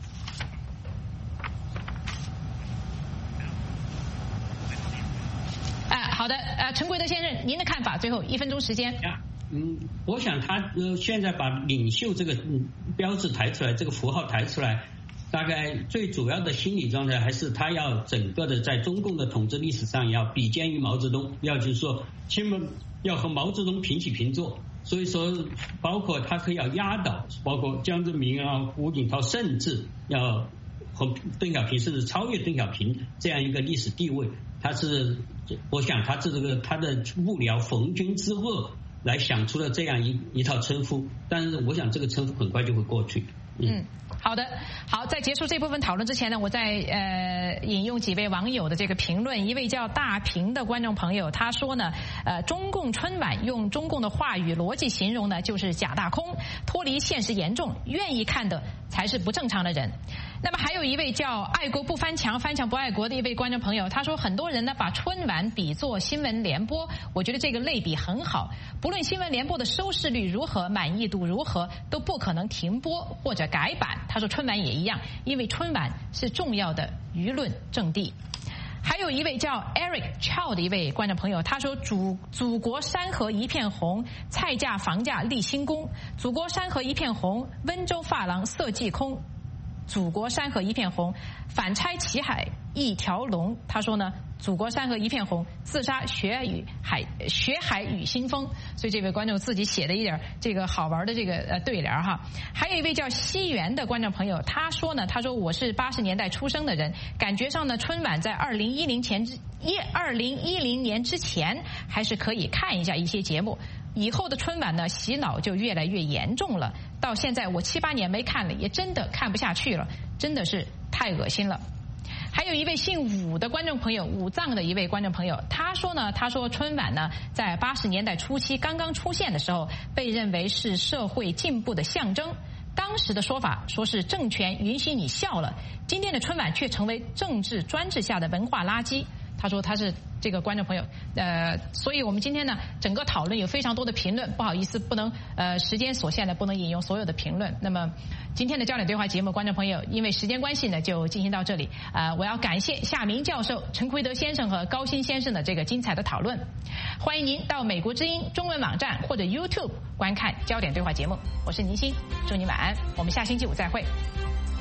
好的，陈贵德先生，您的看法？最后1分钟时间。 我想他现在把领袖这个标志抬出来，这个符号抬出来，大概最主要的心理状态还是他要整个的在中共的统治历史上要比肩于毛泽东，要就是说要和毛泽东平起平坐。所以说包括他可以要压倒包括江泽民啊、胡锦涛，甚至要和邓小平甚至超越邓小平这样一个历史地位。我想他他的幕僚逢军之恶来想出了这样一套称呼，但是我想这个称呼很快就会过去。 好的，好，在结束这部分讨论之前呢，我再引用几位网友的这个评论。一位叫大平的观众朋友，他说呢，中共春晚用中共的话语逻辑形容呢，就是假大空，脱离现实严重，愿意看的才是不正常的人。那么还有一位叫爱国不翻墙，翻墙不爱国的一位观众朋友，他说很多人呢把春晚比作新闻联播，我觉得这个类比很好。不论新闻联播的收视率如何，满意度如何，都不可能停播或者改版。他说春晚也一样，因为春晚是重要的舆论阵地。还有一位叫 Eric Chow 的一位观众朋友，他说祖国山河一片红，菜价房价立新功，祖国山河一片红，温州发廊色技空， 祖国山河一片红，反拆齐海一条龙。他说呢，祖国山河一片红，自杀学海与新风。所以这位观众自己写的一点这个好玩的这个对联哈。还有一位叫西园的观众朋友，他说呢，他说我是80年代出生的人，感觉上呢春晚在2010年之前还是可以看一下一些节目。以后的春晚呢，洗脑就越来越严重了。到现在我7、8年没看了，也真的看不下去了，真的是太恶心了。还有一位姓武的观众朋友，武藏的一位观众朋友，他说呢，春晚呢，在80年代初期刚刚出现的时候，被认为是社会进步的象征。当时的说法说是政权允许你笑了，今天的春晚却成为政治专制下的文化垃圾。他说他是这个观众朋友，所以我们今天呢，整个讨论有非常多的评论，不好意思，不能时间所限的不能引用所有的评论。那么今天的焦点对话节目，观众朋友因为时间关系呢，就进行到这里。我要感谢夏明教授、陈奎德先生和高鑫先生的这个精彩的讨论。欢迎您到美国之音中文网站或者 YouTube 观看焦点对话节目。我是倪欣，祝你晚安，我们下星期五再会。